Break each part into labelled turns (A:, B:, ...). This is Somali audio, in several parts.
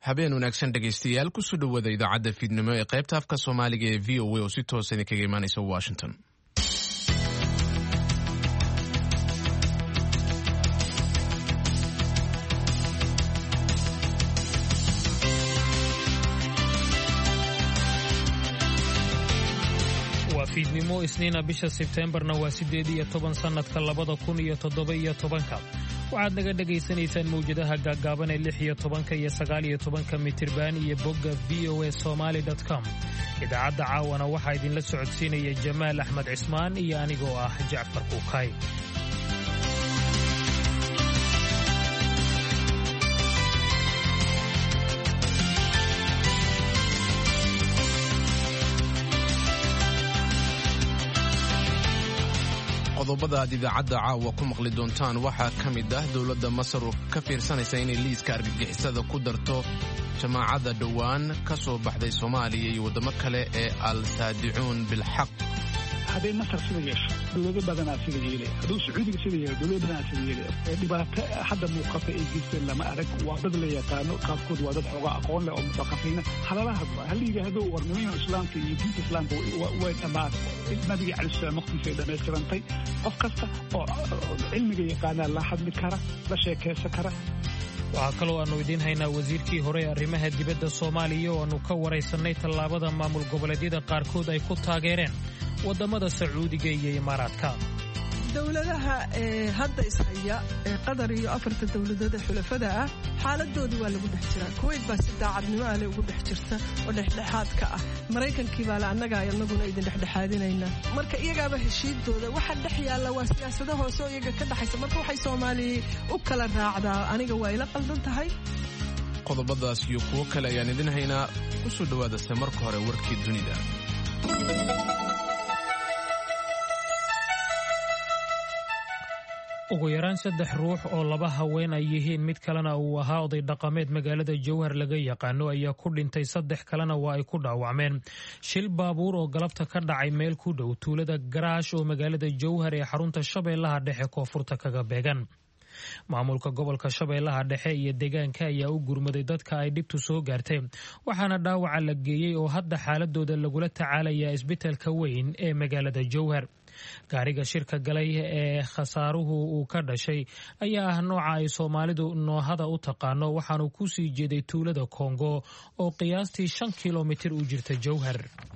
A: habeen wanaagsan dhegaystayaal kusoo dhawaada idaacadda fiidnimo ee qaybta afka soomaaliga ee v o a oo si toosa idinkaga imaanaysa washington.
B: fiidnimo isniina bisha Sebteembarna waa 18 sanadka 2017. waxaad naga dhageysanaysaan mawjadaha gaagaaban ee 16 iyo 19 mitirban iyo bogga voasomali.com. idaacadda caawana waxaa idinla socodsiinaya Jamaal Axmed Cismaan iyo anigoo ah Jacfar Kuukay.
A: qodobada aad idaacadda caawa ku maqli doontaan waxaa ka mid ah dowladda Masar oo ka fiirsanaysa inay liiska argagixisada ku darto jamaacadda dhowaan ka soo baxday Soomaaliya iyo wadamo kale ee al-saadicuun bilxaq.
C: haday Masar sida yeesho dowlado badan sida yeelay haduu Sacuudiga sida yeelay dowlado badan sida yeelay dhibaato hadda muuqata ee geysteen lama arag waa dad la yaqaano qaabkood waa dad xogaa aqoon leh oo mutaqafiina halalaha haliga haduu warnimada islaamka iyo diinta islaamka way dhammaan nabiga cali salaam waqtigiisa dhameystirantay qof kasta oo cilmiga yaqaana la hadli kara la sheekeysan kara.
B: waxaa kaloo aanu idiin haynaa wasiirkii hore ee arrimaha dibadda Soomaaliya oo aanu ka waraysanay tallaabada maamul goboleedyada qaarkood ay ku taageereen wadamada Sacuudiga iyo Imaaraadka.
D: dowladaha hadda ishaya Qatar iyo afarta dowladada xulafada ah xaaladoodu waa lagu dhex jiraa. Kuwait baa si daacadnimo ah ugu dhex jirta oo dhexdhexaadka ah. Mareykankii baa annaguna idin dhexdhexaadinayna. marka iyagaaba heshiidooda waxa dhex yaala waa siyaasado hoose oo iyaga ka dhaxaysa. marka waxay Soomaaliya u kala raacdaa aniga waa ila qaldan tahay.
A: qodobadaas iyo kuwo kale ayaan idin haynaa. kusoo dhawaada marka hore warkii dunida.
B: ugu yaraan 3 ruux oo 2 haween ay yihiin mid kalena uu ahaa oday dhaqameed magaalada Jowhar laga yaqaano ayaa ku dhintay 3 kalena waa ay ku dhaawacmeen shil baabuur oo galabta ka dhacay meel ku dhow tuulada Garaash oo magaalada Jowhar ee xarunta Shabeellaha Dhexe koonfurta kaga beegan. maamulka gobolka Shabeellaha Dhexe iyo deegaanka ayaa u gurmaday dadka ay dhibtu soo gaartay waxaana dhaawaca la geeyay oo hadda xaaladooda lagula tacaalaya isbitaalka weyn ee magaalada Jowhar. gaariga shirka galay ee khasaaruhu uu ka dhashay ayaa ah nooca ay Soomaalidu noohada u taqaano waxaanu ku sii jeeday tuulada Kongo oo qiyaastii 5 kiiloomitir u jirta Jowhar.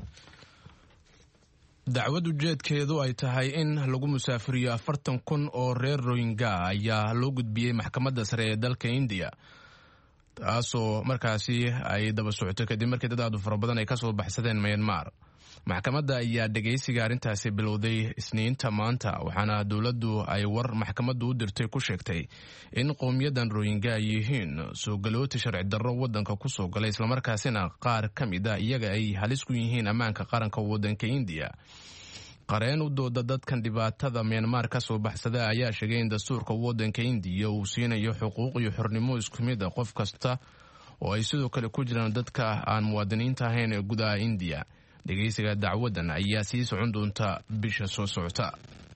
A: dacwad ujeedkeedu ay tahay in lagu musaafiriyo 40,000 oo reer Rohingya ayaa loo gudbiyey maxkamadda sare ee dalka India, taasoo markaasi ay daba socotay kadib markii dad aad u fara badan ay ka soo baxsadeen Myanmar. maxkamadda ayaa dhageysiga arrintaasi bilowday Isniinta maanta, waxaana dowladdu ay war maxkamaddu u dirtay ku sheegtay in qowmiyadan Rohingya ay yihiin soo galooti sharci darro waddanka ku soo galay islamarkaasina qaar ka mid ah iyaga ay halis ku yihiin ammaanka qaranka waddanka India. qareen u dooda dadkan dhibaatada Myanmar ka soo baxsada ayaa sheegay in dastuurka waddanka India uu siinayo xuquuq iyo xornimo isku mid ah qof kasta oo ay sidoo kale ku jiraan dadka aan muwaadiniinta ahayn ee gudaha India. dhageysiga dacwadan ayaa sii socon doonta bisha soo socota.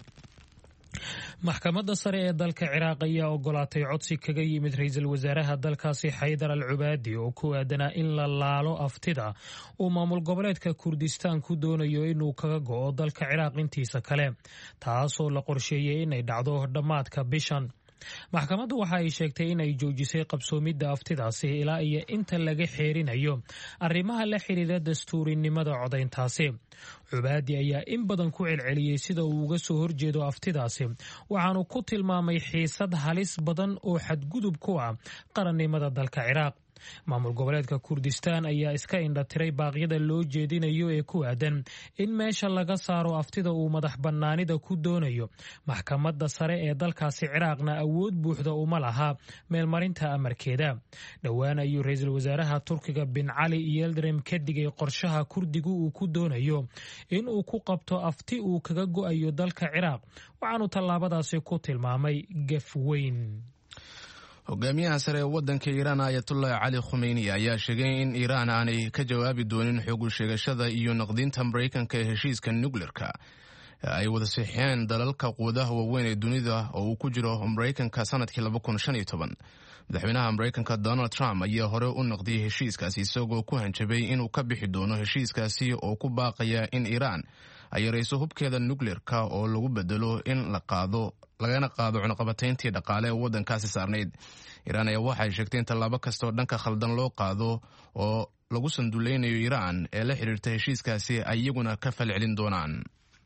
B: maxkamadda sare ee dalka Ciraaq ayaa ogolaatay codsi kaga yimid ra'iisul wasaaraha dalkaasi Haydar al-Ubaadi oo ku aadanaa in la laalo aftida uu maamul goboleedka Kurdistaan ku doonayo inuu kaga go'o dalka Ciraaq intiisa kale, taasoo la qorsheeyay inay dhacdo dhammaadka bishan. maxkamaddu waxa ay sheegtay in ay joojisay qabsoomidda aftidaasi ilaa iyo inta laga xeerinayo arrimaha la xiriira dastuurinimada codayntaasi. Ubaadi ayaa in badan ku celceliyey sida uu uga soo horjeedo aftidaasi, waxaanu ku tilmaamay xiisad halis badan oo xadgudub ku ah qarannimada dalka Ciraaq. maamul goboleedka Kurdistaan ayaa iska indhatiray baaqyada loo jeedinayo ee ku aadan in meesha laga saaro aftida uu madax bannaanida ku doonayo. maxkamadda sare ee dalkaasi Ciraaqna awood buuxda uma laha meelmarinta amarkeeda. dhowaan ayuu ra'iisul wasaaraha Turkiga bin Cali Yildirim ka digay qorshaha Kurdigu uu ku doonayo in uu ku qabto afti uu kaga go'ayo dalka Ciraaq, waxaanu tallaabadaasi ku tilmaamay gaf weyn.
A: hogaamiyaha sare ee waddanka Iiraan Ayatollah Ali Khamenei ayaa sheegay in Iiraan aanay ka jawaabi doonin xog u sheegashada iyo naqdinta Mareykanka ee heshiiska nukleerka ay wada saxiixeen dalalka quwadaha waaweyn ee dunida oo uu ku jiro Mareykanka sanadkii 2015. madaxweynaha Mareykanka Donald Trump ayaa hore u noqday heshiiskaasi isagoo ku hanjabay inuu ka bixi doono heshiiskaasi oo ku baaqaya in Iran ay yareyso hubkeeda nuclearka oo lagu bedelo in lagana qaado cunaqabatayntii dhaqaale ee waddankaasi saarneyd. Iran ayaa waxay sheegtay in tallaabo kastoo dhanka khaldan loo qaado oo lagu sanduleynayo Iran ee la xiriirta heshiiskaasi ay iyaguna ka falcelin doonaan.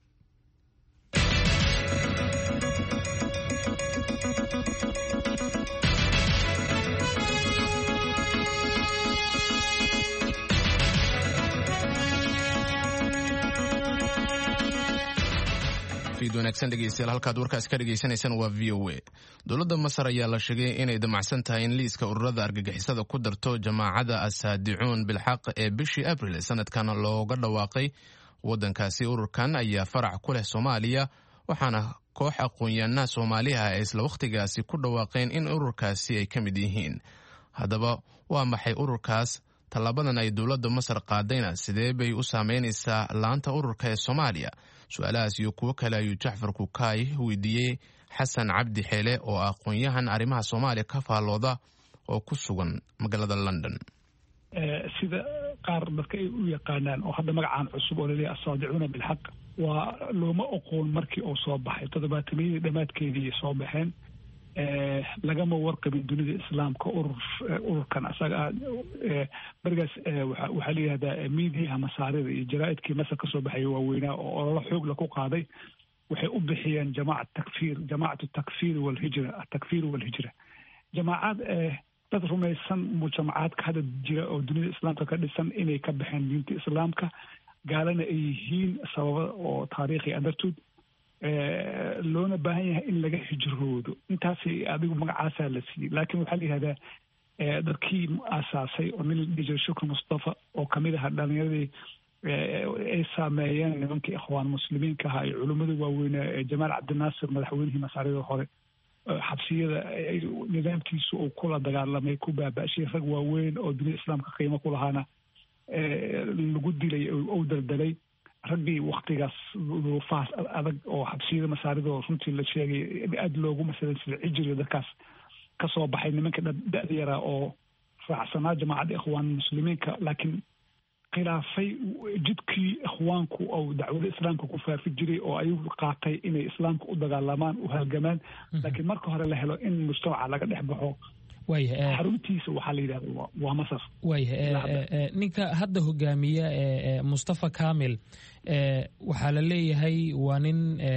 A: wanaagsan dhegeystayaal halkaad warkaas ka dhegeysaneysaan waa VOA. dowladda Masar ayaa la sheegay inay damacsan tahay in liiska ururada argagixisada ku darto jamaacada Asaadicuun bilxaq ee bishii Abriil sanadkan looga dhawaaqay waddankaasi. ururkan ayaa farac ku leh Soomaaliya waxaana koox aqoon-yahanada Soomaaliya ay isla waqtigaasi ku dhawaaqeen in ururkaasi ay ka mid yihiin. haddaba waa maxay ururkaas? tallaabadan ay dowladda Masar qaadayna sidee bay u saameynaysaa laanta ururka ee Soomaaliya? su-aalahaas iyo kuwo kale ayuu Jacfar Kukaay weydiiyey Xasan Cabdi Xeele oo aqoon-yahan arrimaha Soomaaliya ka faallooda oo ku sugan magaalada London.
C: sida qaar dadka ay u yaqaanaan oo hadda magacaan cusub oo laleeyahay Asaadicuuna bilxaq waa looma oqoon markii uu soo baxay 70-meeyadii dhammaadkeedii soo baxeen. lagama warqabin dunida islaamka ururkan asaga barigaas waxaa layihahdaa miidiyaha masaarida iyo jaraa'idkii Masar ka soo baxay waaweynaa oo ololo xoog la ku qaaday waxay u bixiyeen jamaacatu takfiir walhijra jamaacad dad rumaysan mujtamacaadka hadda jira oo dunida islaamka ka dhisan inay ka baxeen diinta islaamka gaalana ay yihiin sababa oo taariikhi dartood loona baahan yahay in laga hijroodo. intaasi adigu magacaasaa la siiyey laakiin waxaa la yihahdaa dadkii aasaasay oo nin la dhihi jiray Shukri Mustafa oo kamid aha dhalinyaradii ay saameeyeen nimankii ikhwaan muslimiinka ahaa iyo culimmada waaweynaa Jamaal Cabdinaasir madaxweynihii masaarida hore xabsiyada nidaamkiisu uu kula dagaalamay ku baaba'shay rag waaweyn oo dunida islaamka qiimo ku lahaana lagu dilay oo daldalay raggii waktigaas duufaas adag oo xabsiyada masaarida oo runtii la sheegay aad loogu masalan sida cijriga dadkaas ka soo baxay nimanka da'da yaraa oo raacsanaa jamaacadda ikhwaan muslimiinka laakiin khilaafay jidkii ikhwaanku oo dacwada islaamka ku faafi jiray oo ayagu qaatay inay islaamka u dagaalamaan u halgamaan laakiin marka hore la helo in mujtamaca laga dhex baxo xaruntiisa waxaa la yidhahda waa Masar.
B: ninka hadda hogaamiya Mustafa Kamil waxaa la leeyahay waa nin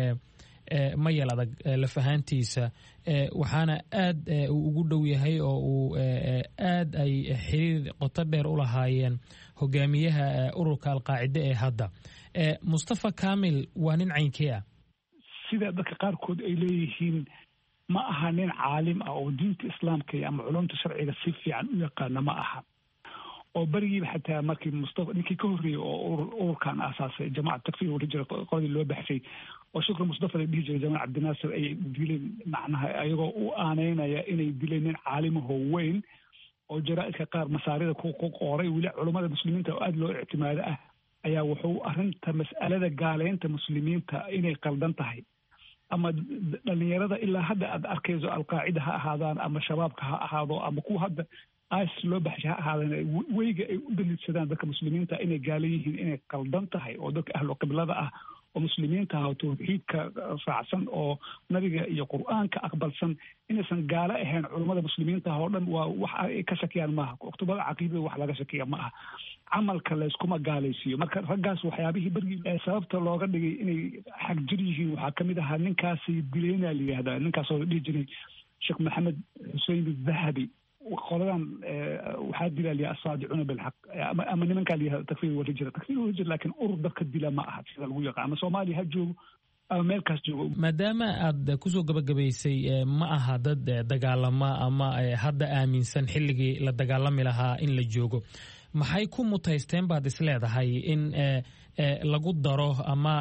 B: mayal adag lafahaantiisa waxaana aad ugu dhow yahay oo uu aad ay xiriir qoto dheer u lahaayeen hogaamiyaha ururka alqaacida ee hadda. Mustafa Kamil waa nin caynkee ah?
C: sida dadka qaarkood ay leeyihiin ma aha nin caalim ah oo diinta islaamka ama culumta sharciga si fiican u yaqaana ma aha oo barigiiba xataa markii Mustafa ninkii ka horreeyay oo ururkan aasaasay jamaacad takfiir walhijra qoladii loo baxshay oo Shukri Mustafa la dhihi jiray Jamaal Cabdinaasir ay dileen macnaha ayagoo u aaneynaya inay dileen nin caalimahoo weyn oo jaraa'idka qaar masaarida ku qoray weli culummada muslimiinta oo aada loo ictimaado ah ayaa wuxuu arrinta mas'alada gaaleynta muslimiinta inay qaldan tahay ama dhalinyarada ilaa hadda aad arkayso alqaacida ha ahaadaan ama shabaabka ha ahaado ama kuwa hadda ISIS loo baxshay ha ahaadaan weyga ay u daliidsadaan dadka muslimiinta inay gaala yihiin inay qaldan tahay oo dadka ahlu qiblada ah oo muslimiinta ah oo tawxiidka raacsan oo nabiga iyo qur'aanka aqbalsan inaysan gaalo ahayn culummada muslimiinta ah oo dhan waa wax ay ka shakiyaan maaha kutubada caqiidada wax laga shakiya ma aha camalka layskuma gaalaysiiyo marka raggaas waxyaabihii bergii sababta looga dhigay inay xag jir yihiin waxaa kamid ahaa ninkaasi dileyna la yihahdaa ninkaasoo la dhihi jiray Sheekh Maxamed Xuseen Dahabi qoladan waxaa dilaa liya Asaadicuuna bilxaq ama nimankaa layihahda takfiir walhijra laakiin urur dadka dila ma aha sida lagu yaqaan ama Soomaaliya ha joogo ama meelkaas joogo.
B: maadaama aad kusoo gabagabaysay ma aha dad dagaalama ama hadda aaminsan xilligii la dagaalami lahaa in la joogo maxay ku mutaysteen baad isleedahay in lagu daro ama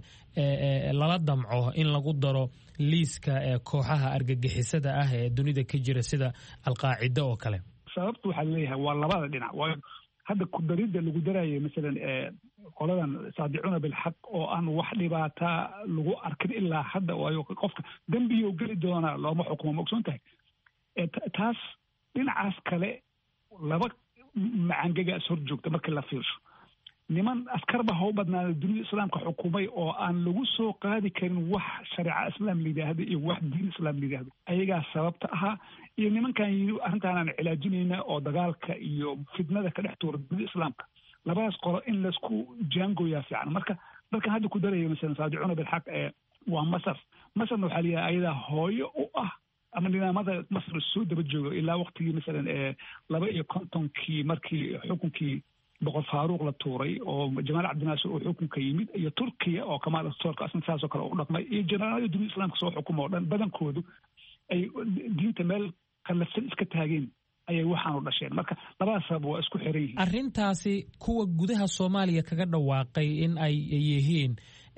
B: lala damco in lagu daro liiska kooxaha argagixisada ah ee dunida ka jira sida alqaacida oo kale?
C: sababtu waxaa leeyahay waa labada dhinac waayo hadda ku daridda lagu daraayo masalan qoladan saadicuna bilxaq oo aan wax dhibaata lagu arkin ilaa hadda waayo qofka dembiyo geli doona looma xukumo ogsoon tahay taas dhinacaas kale laba macangaga is hor joogta markii la fiirsho niman askarba ha u badnaada dunida islaamka xukumay oo aan lagu soo qaadi karin wax shareeca islaam la yidhaahdo iyo wax diin islaam la yidhaahdo ayagaa sababta ahaa iyo nimankan yidhi arrintaan aan cilaajinayna oo dagaalka iyo fitnada ka dhex tuura dunida islaamka labadaas qolo in laisku jaangooyaa fiican marka dalkan hadda ku daraya masalan saadicuna bilxaq waa masar masarna waxaa layihaha ayadaa hooyo u ah ama nidaamada masar soo daba joogo ilaa waktigii masalan 52 markii xukunkii boqor faaruuq la tuuray oo jamaal cabdinaasir uu xukunka yimid iyo turkiya oo kamaal atorka asna saasoo kale u dhaqmay iyo generaalada dunida islaamka soo xukuma oo dhan badankoodu ay diinta meel qallafsan iska taageen ayay waxaanu dhasheen marka labadaas sabab waa isku xiran yihiin
B: arrintaasi kuwa gudaha soomaaliya kaga dhawaaqay in ay yihiin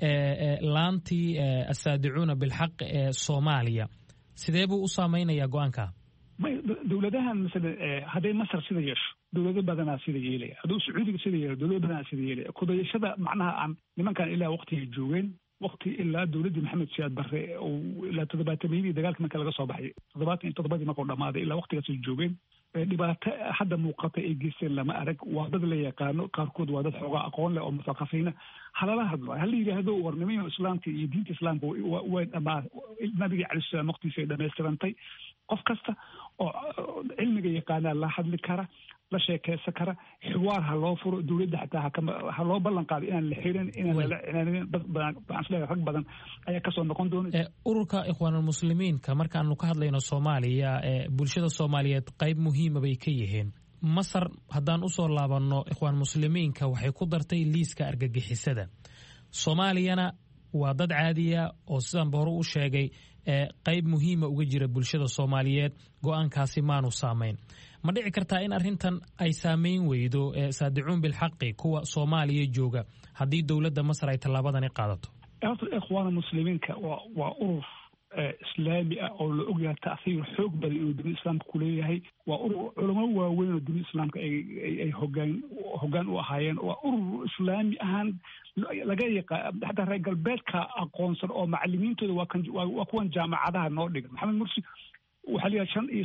B: laantii asaadicuuna bilxaq ee soomaaliya sidee buu u saameynayaa go-aanka
C: dowladahan masalan hadday masar sida yeesho dowlado badanaa sida yeelaya hadduu sacuudiga sida yeelo dowlado badanaa sida yeelaya kudayashada macnaha aan nimankan ilaa waktigay joogeen wakti ilaa dowladdii maxamed siyaad barre ilaa 70 dagaalka marka laga soo baxay 77 markuu dhammaaday ilaa waktigaasay joogeen dhibaato hadda muuqata ay geysteen lama arag waa dad la yaqaano qaarkood waa dad xoogaa aqoon leh oo mutaqafiina halala hadlo hala yidhaahdo warnimada islaamka iyo diinta islaamka way dhamaa nabiga calayhi salaam waqtiisa ay dhamaystirantay qof kasta oo cilmiga yaqaanaa la hadli kara la sheekeysan kara xiwaar ha loo furo dowladda xataa ha loo ballan qaado inaan la xirin inaan lala cinaanin dad badan waxaan isleeyahay rag badan ayaa kasoo noqon doona
B: ururka ikhwaanulmuslimiinka markaanu ka hadlayno soomaaliya bulshada soomaaliyeed qayb muhiima bay ka yihiin masar haddaan usoo laabanno ikhwaan muslimiinka waxay ku dartay liiska argagixisada soomaaliyana waa dad caadiya oo sidaanba hore u sheegay qayb muhiima uga jira bulshada soomaaliyeed go-aankaasi maanu saamayn ma dhici kartaa in arrintan ay saamayn weydo saadicuun bilxaqi kuwa soomaaliya jooga haddii dowladda masar ay tallaabadani qaadato
C: ikhwaana muslimiinka waa urur islaami ah oo la ogyahay ta'siir xoog badan inuu dunida islaamka ku leeyahay waa urur culamo waaweyn oo dunida islaamka ay hoggaan u ahaayeen waa urur islaami ahaan laga yaqaan xataa reer galbeedka aqoonsan oo macallimiintooda waa kuwan jaamacadaha noo dhigan maxamed mursi waxaa layahay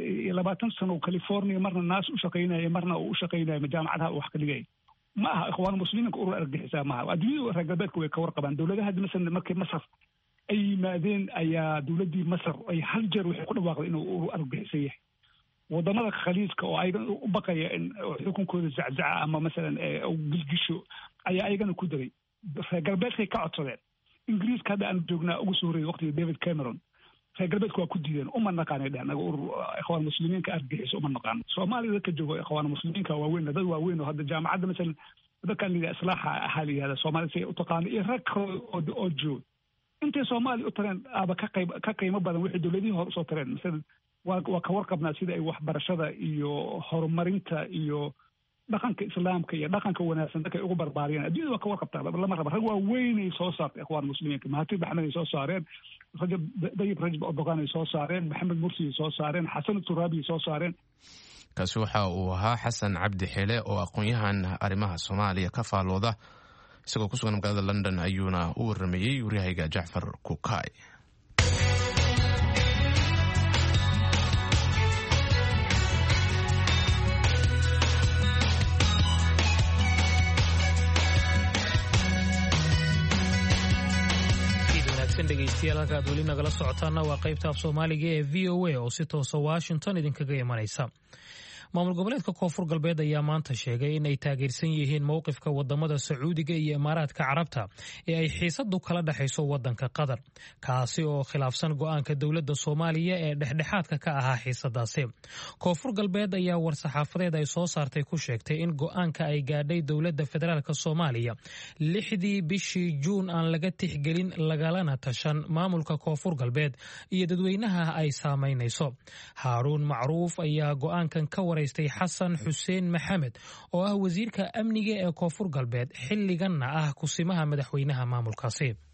C: 25 sano california marna naas u shaqaynaya marna uu u shaqaynaya jaamacadaha wax ka dhigay ma aha ikhwaan muslimiinka urur argagixisaa maaha adduunyada reer galbeedka way ka warqabaan dowladaha masalan markay masar ay yimaadeen ayaa dowladdii masar ay hal jeer waxay ku dhawaaqday inuu urur argagixisan yahay wadamada khaliijka oo ayagan u baqaya in xukunkooda zaczaca ama masalan gilgisho ayaa ayagana ku daray reer galbeedkay ka codsadeen ingiriiska hadda aan joognaa ugu soo horreeyay waqtiga david cameron reer galbeedka waa ku diideen uma naqaanay dheh anaga urur ikhwaan muslimiinka argagixiso uma naqaano soomaaliya dadka jooga ikhwaan muslimiinka waaweyn dad waaweyn oo hadda jaamacadda masalan dadkan la yidhaha islaaxa ahaa la yihahda soomaalida si ay u taqaano iyo rag kale oo joog intay soomaaliya u tareen aaba ka qiimo badan waxay dowladihii hore usoo tareen masalan waa ka warqabnaa sida ay waxbarashada iyo horumarinta iyo dhaqanka islaamka iyo dhaqanka wanaagsan dadka ay ugu barbaariyeen adduunyada waa ka warqabtaa lama raba rag waaweynay soo saartay ikhwaan muslimiinka mahatir axmed ay soo saareen dayib rajab erdogan ay soo saareen maxamed mursi ay soo saareen xasan turaabi ay soo saareen
A: kaasi waxa uu ahaa xasan cabdi xile oo aqoon-yahan arrimaha soomaaliya ka faalooda isagoo ku sugan magaalada london ayuuna u waramayey waryahayga jacfar kukaay
B: dhegeystayaal halka aad weli nagala socotaana waa qaybta af soomaaliga ee v o a oo si toosa washington idinkaga imanaysa maamul goboleedka koonfur galbeed ayaa maanta sheegay in ay taageersan yihiin mowqifka wadamada sacuudiga iyo imaaraadka carabta ee ay xiisadu kala dhexayso wadanka qatar kaasi oo khilaafsan go-aanka dowladda soomaaliya ee dhexdhexaadka ka ahaa xiisadaasi koonfur galbeed ayaa war-saxaafadeed ay soo saartay ku sheegtay in go-aanka ay gaadhay dowladda federaalk soomaaliya 6dii bishii juun aan laga tixgelin lagalana tashan maamulka koonfur galbeed iyo dadweynaha ay saamaynayso haaruun macruuf ayaa go-aankan ka waray xasan xuseen maxamed oo ah wasiirka amniga ee koonfur galbeed xilliganna ah kusimaha madaxweynaha maamulkaasi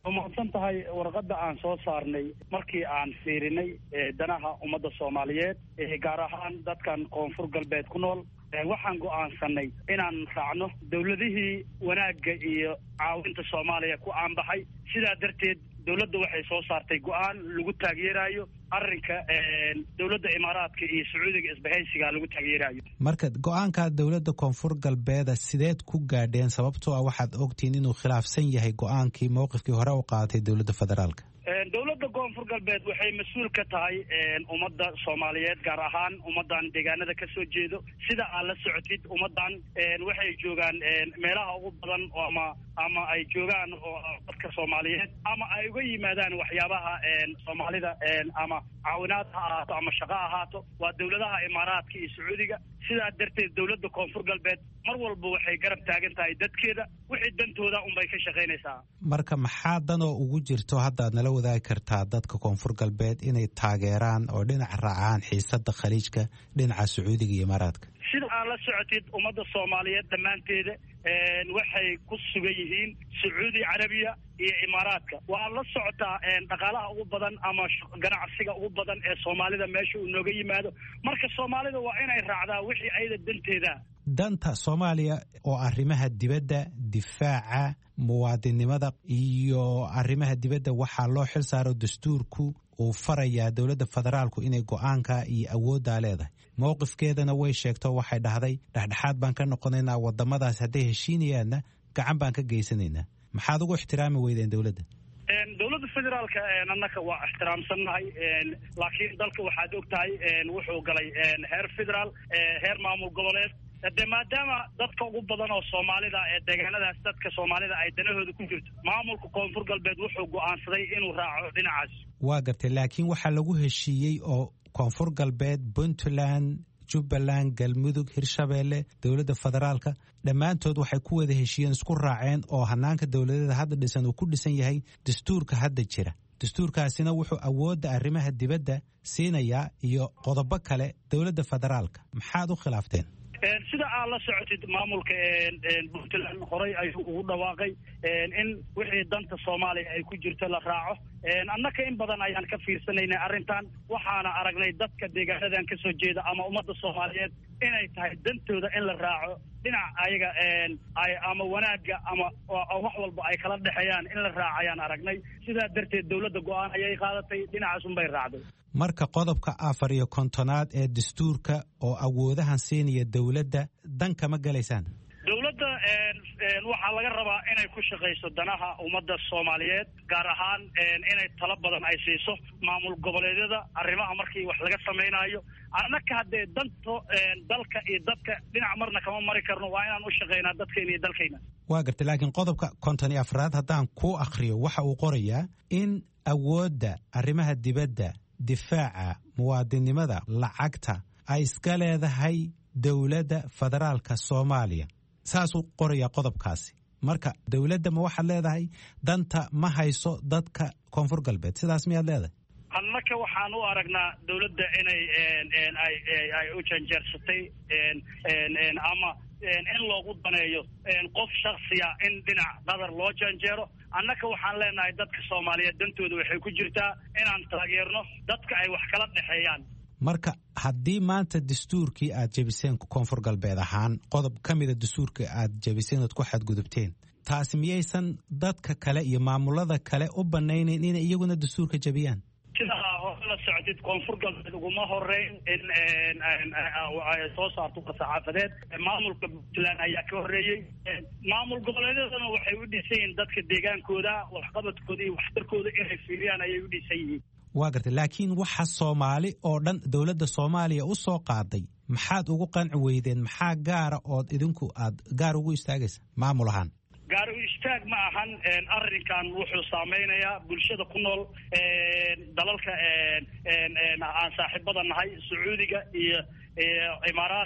E: mahadsan tahay. warqadda aan soo saarnay markii aan fiirinay danaha ummadda Soomaaliyeed gaar ahaan dadkan koonfur galbeed ku nool waxaan go'aansanay inaan raacno dawladihii wanaagga iyo caawinta Soomaaliya ku aanbaxay. sidaa darteed dawladda waxay soo saartay go'aan lagu taageerayo arrinka dawladda Imaaraadka iyo Sacuudiga isbahaysiga lagu taageerayo.
F: marka go'aanka dawladda koonfur galbeed sideed ku gaadheen sababtoo ah waxaad ogtiin inuu khilaafsan yahay go'aankii mowqifkii hore u qaadatay dawladda federaalka.
E: dawladda koonfur galbeed waxay mas'uul ka tahay ummadda Soomaaliyeed gaar ahaan ummadan deegaanada ka soo jeedo. sida aad la socotid ummadan waxay joogaan meelaha ugu badan ama ay joogaan oo dadka Soomaaliyeed ama ay uga yimaadaan waxyaabaha Soomaalida ama caawinaad ha ahaato ama shaqo ha ahaato waa dawladaha Imaaraadka iyo Sacuudiga. sidaa darteed dawladda koonfur galbeed mar walba waxay garab taagan tahay dadkeeda wixii dantooda unbay ka shaqaynaysaa.
F: marka maxaa danoo ugu jirto haddaad nala wadaagi kartaa dadka koonfur galbeed inay taageeraan oo dhinac raacaan xiisadda khaliijka dhinaca Sacuudiga iyo Imaaraadka?
E: sida aad la socotid ummadda Soomaaliyeed dhammaanteeda waxay ku sugan yihiin Sacuudi Carabiya iyo Imaaraadka. waa la socotaa dhaqaalaha ugu badan ama ganacsiga ugu badan ee Soomaalida meesha uu nooga yimaado. marka Soomaalida waa inay raacdaa wixii ayda danteeda.
F: danta Soomaaliya oo arrimaha dibadda, difaaca, muwaadinimada iyo arrimaha dibadda waxaa loo xil saaro dastuurku uu farayaa dawladda federaalku inay go'aanka iyo awooddaa leedahay. mowqifkeedana way sheegto waxay dhahday dhexdhexaad baan ka noqonaynaa waddamadaas hadday heshiinayaanna gacan baan ka geysanaynaa. maxaad ugu ixtiraami weydeen dawladda?
E: dawladda federaalka annaka waa ixtiraamsannahay laakiin dalka waxaad og tahay wuxuu galay heer federaal heer maamul goboleed. maadaama dadka ugu badan oo Soomaalida ee deegaanadaas dadka Soomaalida ay danahooda ku jirto maamulka koonfur galbeed wuxuu go'aansaday inuu raaco dhinacaas.
F: waa gartay laakiin waxaa lagu heshiiyey oo koonfur galbeed, Puntland, Jubbaland, Galmudug, Hirshabeelle, dawladda federaalka dhammaantood waxay ku wada heshiiyeen isku raaceen oo hanaanka dawladeeda hadda dhisan uu ku dhisan yahay dastuurka hadda jira. dastuurkaasina wuxuu awoodda arrimaha dibadda siinayaa iyo qodobo kale dawladda federaalka. maxaad u khilaafteen?
E: sida aad la socotid maamulka Puntland horey ayuu ugu dhawaaqay in wixii danta Soomaaliya ay ku jirto la raaco. annaka in badan ayaan ka fiirsanaynay arrintan waxaana aragnay dadka deegaanadan ka soo jeeda ama ummadda Soomaaliyeed inay tahay dantooda in la raaco dhinac ayaga ay ama wanaagga ama wax walba ay kala dhexeeyaan in la raacayaan aragnay. sidaa darteed dawladda go'aan ayay qaadatay dhinacaas unbay raacday.
F: marka qodobka 54 ee dastuurka oo awoodahan siinaya dawladda dan kama galaysaan?
E: dawladda waxaa laga rabaa inay ku shaqayso danaha ummadda Soomaaliyeed gaar ahaan inay talo badan ay siiso maamul goboleedyada arrimaha markii wax laga samaynayo. annaka haddee danto dalka iyo dadka dhinac marna kama mari karno waa inaan u shaqaynaa dadkeena iyo dalkayna.
F: waa gartay laakiin qodobka 54 haddaan ku akhriyo waxa uu qorayaa in awoodda arrimaha dibadda, difaaca, muwaadinimada, lacagta ay iska leedahay dawladda federaalka Soomaaliya. saasuu qorayaa qodobkaasi. marka dawladda ma waxaad leedahay danta ma hayso dadka koonfur galbeed, sidaas miyaad leedahay?
E: annaka waxaan u aragnaa dawladda inay ay u janjeersatay ama in loogu daneeyo qof shakhsiya in dhinac qadar loo janjeero. annaka waxaan leenahay dadka Soomaaliyeed dantooda waxay ku jirtaa inaan taageerno dadka ay wax kala dhexeeyaan.
F: marka haddii maanta dastuurkii aad jebiseen koonfur galbeed ahaan qodob ka mida dastuurka aad jebiseen ood ku xadgudubteen, taasi miyaysan dadka kale iyo maamulada kale u banaynayn inay iyaguna dastuurka jebiyaan?
E: sidaa hore la socotid koonfur galbeed uguma horeyn in ay soo saarto saxaafadeed. maamulka Puntland ayaa ka horeeyey. maamul goboleedyadana waxay u dhisan yihiin dadka deegaankooda waxqabadkooda iyo waxtarkooda inay fiiriyaan ayay u dhisan yihiin.
F: waa gartay laakiin waxa Soomaali oo dhan dawladda Soomaaliya u soo qaaday maxaad ugu qanci weydeen? maxaa gaara ood idinku aad gaar ugu istaagaysa maamul ahaan?
E: gaar u istaag ma ahan. arrinkan wuxuu saameynayaa bulshada ku nool dalalka aan saaxiibada nahay Sacuudiga iyo Imaaraadka.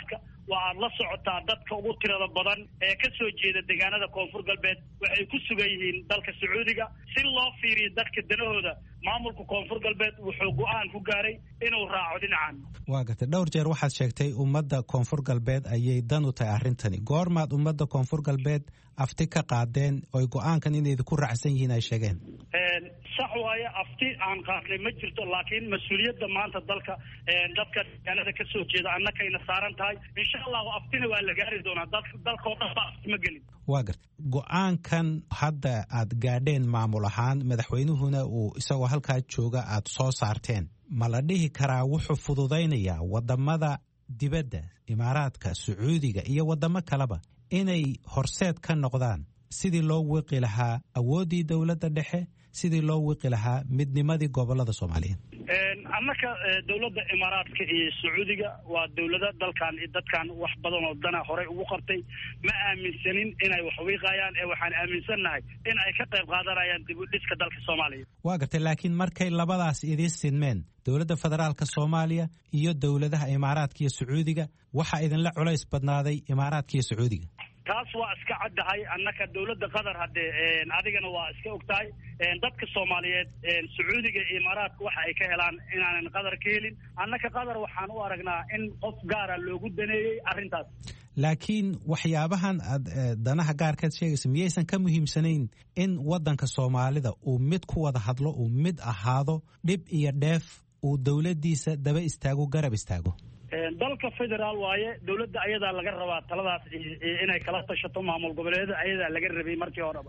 E: waa aad la socotaa dadka ugu tirada badan ee ka soo jeeda deegaanada koonfur galbeed waxay ku sugan yihiin dalka sacuudiga si loo fiiriyo dadka danahooda maamulka koonfur galbeed wuxuu go-aan ku gaaray inuu raaco dhinacan.
F: waa gartay dhowr jeer waxaad sheegtay ummadda koonfur galbeed ayay dan u tahay arrintani goormaad ummadda koonfur galbeed afti ka qaadeen oy go-aankan inay ku raacsan yihiin ay sheegeen?
E: sax waaye afti aan qaadnay ma jirto laakiin mas-uuliyadda maanta dalka dadka deegaanada ka soo jeeda annakayna saaran tahay insha allahu aftina waa la gaari doonaa dalkao dhan ba afti ma gelin.
F: waa garta go-aankan hadda aad gaadheen maamul ahaan madaxweynuhuna uu isagoo halkaa jooga aad soo saarteen ma la dhihi karaa wuxuu fududaynayaa wadamada dibadda imaaraadka sacuudiga iyo wadamo kaleba inay horseed ka noqdaan sidii loo wiqi lahaa awooddii dowladda dhexe sidii loo wiqi lahaa midnimadii gobolada soomaaliyeed?
E: annaka dowladda imaaraadka iyo sacuudiga waa dowlada dalkan iyo dadkan wax badan oo dana horey ugu qabtay ma aaminsanin inay wax wiiqayaan ee waxaan aaminsannahay in ay ka qayb qaadanayaan dib u dhiska dalka soomaaliya.
F: waa gartay laakiin markay labadaas idiin sinmeen dowladda federaalka soomaaliya iyo dowladaha imaaraadka iyo sacuudiga waxaa idinla culays badnaaday imaaraadka iyo sacuudiga.
E: taas waa iska caddahay annaka dowladda qatar haddee adigana waa iska ogtahay dadka soomaaliyeed sacuudiga iyo imaaraadka waxa ay ka helaan inaanan qatar ka helin annaka qatar waxaan u aragnaa in qof gaara loogu daneeyey arrintaas.
F: laakiin waxyaabahan aad danaha gaarkaad sheegaysa miyaysan ka muhiimsanayn in waddanka soomaalida uu mid ku wada hadlo uu mid ahaado dhib iyo dheef uu dowladdiisa daba istaago garab istaago?
E: dalka federaal waaye dowladda ayadaa laga rabaa taladaas inay kala tashato maamul goboleeda ayadaa laga rabay markii horeba.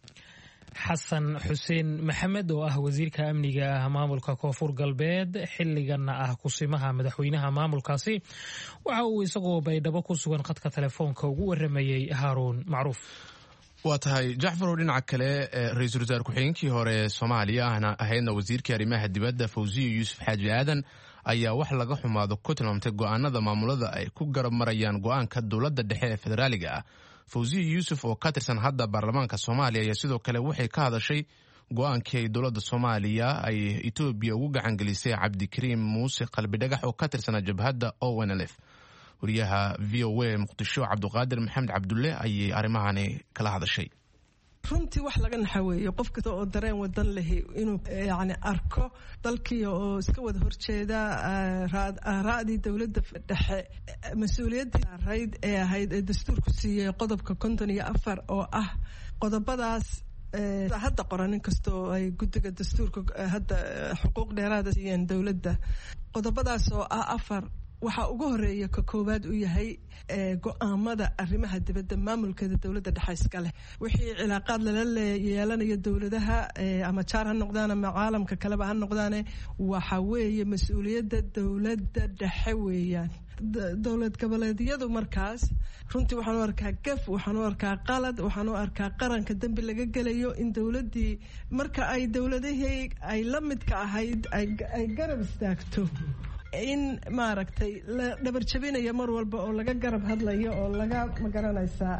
B: xasan xuseen maxamed oo ah wasiirka amniga ah maamulka koonfur galbeed xilligana ah kusimaha madaxweynaha maamulkaasi waxa uu isagoo baydhabo ku sugan khadka telefoonka ugu waramayey haaruun macruuf.
A: waa tahay jacfarow dhinaca kale ra-iisul wasaar ku-xigeenkii hore soomaaliya ahaydna wasiirkii arrimaha dibadda fawziyo yuusuf xaaji aadan ayaa wax laga xumaado ku tilmaamtay go'aanada maamulada ay ku garab marayaan go'aanka dowladda dhexe ee federaaliga ah. fawziyo yuusuf oo ka tirsan hadda baarlamaanka soomaaliya ayaa sidoo kale waxay ka hadashay go'aankii ay dowladda soomaaliya ay etoobiya ugu gacangelisay cabdikariim muuse qalbidhagax oo ka tirsanaa jabhadda ONLF. wariyaha v o a muqdisho cabduqaadir maxamed cabdulle ayay arrimahani kala hadashay.
D: runtii wax laga naxaweeyo qof kasta oo dareen wadan lehi inuu yani arko dalkii oo iska wada horjeeda aaraadii dowladda dhexe mas-uuliyaddii arayd ee ahayd ee dastuurku siiyey qodobka 54 oo ah qodobadaas hadda qoran inkastoo ay guddiga dastuurka hadda xuquuq dheeraada siiyeen dowladda qodobadaas oo ah 4 waxaa ugu horeeya ka koowaad u yahay go'aamada arrimaha dibadda maamulkeeda dowladda dhexe iska leh wixii cilaaqaad lala yeelanayo dowladaha ama jaar ha noqdaan ama caalamka kaleba ha noqdaane waxa weeye mas-uuliyadda dowladda dhexe weeyaan. dowlad goboleedyadu markaas runtii waxaan u arkaa gaf waxaan u arkaa qalad waxaan u arkaa qaranka dembi laga gelayo in dowladdii marka ay dowladihii ay la midka ahayd ay garab istaagto in maaragtay la dhabar jabinayo mar walba oo laga garab hadlayo oo laga magaranaysaa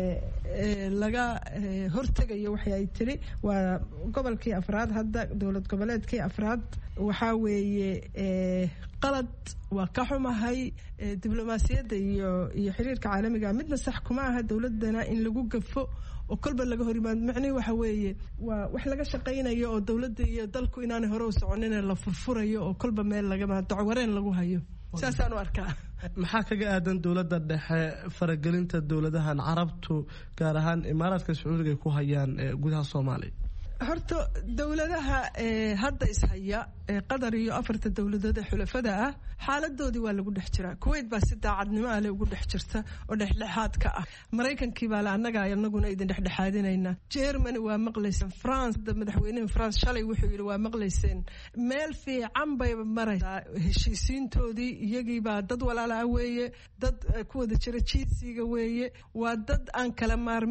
D: laga hortegayo waxay ay tiri waa gobolkii afraad hadda dowlad goboleedkii afraad waxaa weeye qalad waa ka xumahay diblomaasiyadda iyo xiriirka caalamiga midna sax kuma aha dowladana in lagu gafo oo kolba laga hor yimaado macnaheedu waxa weeye waa wax laga shaqaynayo oo dowladda iyo dalku inaanay hore u soconin la furfurayo oo kolba meel laga dacwareen lagu hayo saasaan u arkaa.
G: maxaa kaga aadan dowladda dhexe faragelinta dowladahan carabtu gaar ahaan imaaraadka sacuudiga ay ku hayaan gudaha soomaaliya?
D: horta dowladaha hadda ishaya qatar iyo 4 dowladood ee xulafada ah xaaladoodii waa lagu dhex jiraa. kuwait baa si daacadnimo ah ugu dhex jirta oo dhexdhexaad ka ah. maraykankii baa anaguna idin dhexdhexaadinayna. Germany waa maqlayseen. France madaxweynaha France shalay wuxuu yiri waa maqlayseen. meel fiican bay maraysaa heshiisiintoodii iyagii baa dad walaala weeye dad ku wada jira jiisiga weeye waa dad aan kala maarmin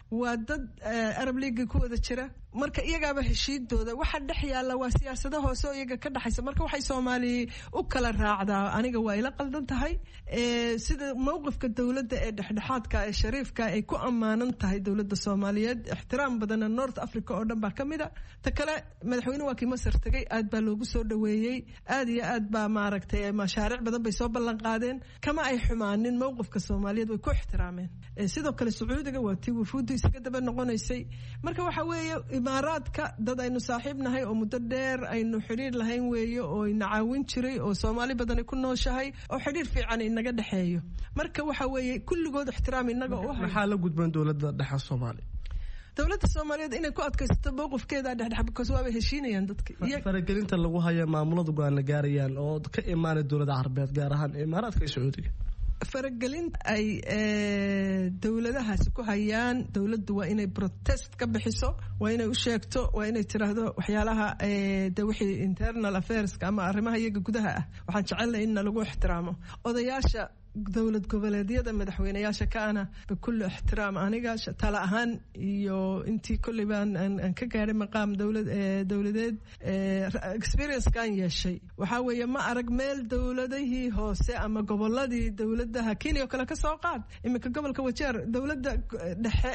D: waa dad Arab League ku wada jira marka iyagaaba heshiidooda waxa dhex yaala waa siyaasado hoose oo iyaga ka dhaxaysa marka waxay Soomaali u kala raacdaa aniga waa ila qaldan tahay sida mowqifka dawladda ee dhexdhexaadka ee shariifka ay ku amaanan tahay dawladda Soomaaliyeed ixtiraam badan North Africa oo dhan baa kamida ta kale madaxweynuhu waa kii Masar tagay aad baa loogu soo dhaweeyay aad iyo aad baa maaragtay mashaariic badan bay soo ballan qaadeen kama ay xumaanin mowqifka Soomaaliyeed way ku ixtiraameen sidoo kale Sacuudiga waa tii wufuud isaga daba noqonaysay marka waxa weeye imaaraadka dad aynu saaxiibnahay oo muddo dheer aynu xiriir lahayn weeyo oo inaawin jiray oo Soomaali badan ku nooshahay oo xiriir fiican inaga dhaxeeyo marka waxa weeye kulligood ixtiraam inaga oo
G: waxa la gudban dawladda dhexe Soomaali
D: dawladda Soomaaliyeed inay ku adkaysato mowqifkeeda dhexdhexaad because waa heshiinayaan dadka
G: faragelinta lagu hayo maamulada go'aan la gaarayaan oo ka imaanay dawladda Carabeed gaar ahaan imaaraadka iyo Sacuudiga
D: faragelin ay dawladahaasi ku hayaan dawladdu waa inay protest ka bixiso waa inay u sheegto waa inay tiraahdo waxyaalaha wixii internal affairs ama arrimaha iyaga gudaha ah waxaan jecelahay in lagu ixtiraamo odayaasha dawlad goboleedyada madaxweynayaasha kaana بكل احترام aniga tala ahaan iyo intii kulli baan aan ka gaaray maqaam dawladeed experience kan yeeshay waxa weeye ma arag meel dawladihii hoose ama goboladii dawladaha Kenya kala ka soo qaad imika gobolka Wajeer dawladda dhexe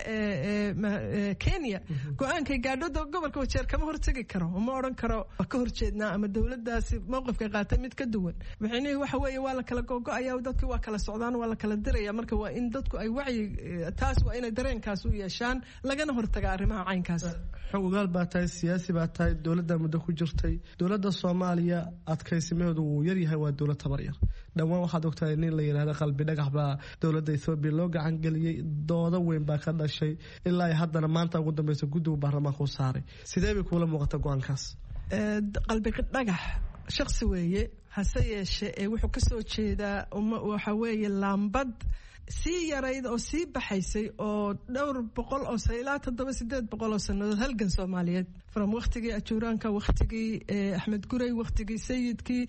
D: Kenya go'aankay gaadho gobolka Wajeer kama hortagi karo ma oran karo ka horjeedna ama dawladdaasi mowqifka qaatay mid ka duwan wixii waxa weeye waa la kala go'ayaa dadkii waa kala socdaan waa la kala diraya marka waa in dadku ay wacyi taas waa inay dareenkaas u yeeshaan lagana hortaga arrimaha caynkaas
G: xogaal baa tahay siyaasi baa tahay dawladda muddo ku jirtay dawladda Soomaaliya adkaysimeedu uu yar yahay waa dawlad tabar yar dhawaan waxaad ogtahay in la yiraahdo qalbi dhagax baa dawladda Ethiopia loo gacan galiyay doodo weyn baa ka dhashay ilaa ay haddana maanta ugu dambaysa guddiga baarlamaanka u saaray sidee bay kula muuqata go'aankaas
D: qalbi dhagax shakhsi weeye hase yeeshee wuxuu ka soo jeedaa waxa weeye laambad sii yarayd oo sii baxaysay oo dhowr boqol oo ilaa 700 sanadood halgan Soomaaliyeed from waqtigii ajuuraanka waqtigii Axmed Guray waqtigii sayidkii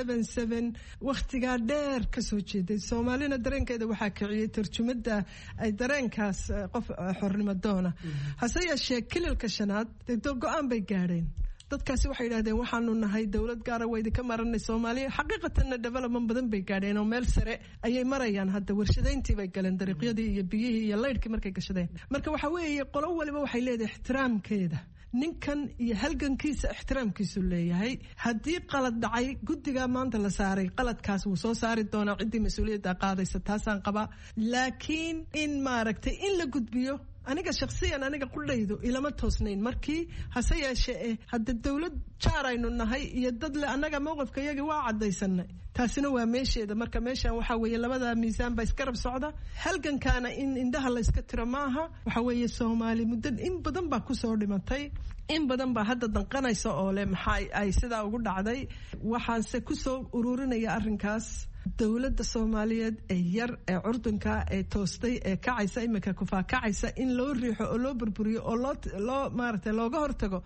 D: 77 waqtiga dheer ka soo jeeday Soomaalina dareenkeeda waxa kiciyay tarjumada ay dareenkaas qof xornimo doona hase yeeshee kililka shanaad go'aan bay gaareen dadkaasi waxay yiraahdeen waxaanu nahay dawlad gaar ah waydi ka maranay Soomaaliya xaqiiqatan development badan bay gaadheen oo meel sare ayay marayaan hadda warshadeyntii bay galeen dariiqyadii iyo biyihii iyo leydhkii markay gashadeen marka waxa weeye qolo waliba waxay leedahay ixtiraamkeeda ninkan iyo halgankiisa ixtiraamkiisu leeyahay haddii qalad dhacay guddiga maanta la saaray qaladkaas wuu soo saari doonaa ciddii mas'uuliyadda qaadaysa taasaan qabaa laakiin in maaragtay in la gudbiyo aniga shakhsiyan aniga qudhaydu ilama toosnayn markii hase yeeshee hadda dawlad jaar aynu nahay iyo dad le anaga mowqifka iyaga waa cadaysanay taasina waa meesheeda marka meeshan waxa weeye labada miisaan baa iska rab socda halgankaana in indhaha la iska tiro maaha waxa weeye Soomaali muddo in badan baa ku soo dhimatay in badan baa hadda danqanaysa oo le maxay ay sidaa ugu dhacday waxaan se ku soo ururinaya arrinkaas dawladda Soomaaliyeed ee yar ee curdunka ee toostay ee kacaysa imika ku faakacaysa in loo riixo oo loo burburiyo oo loo maartay looga hortago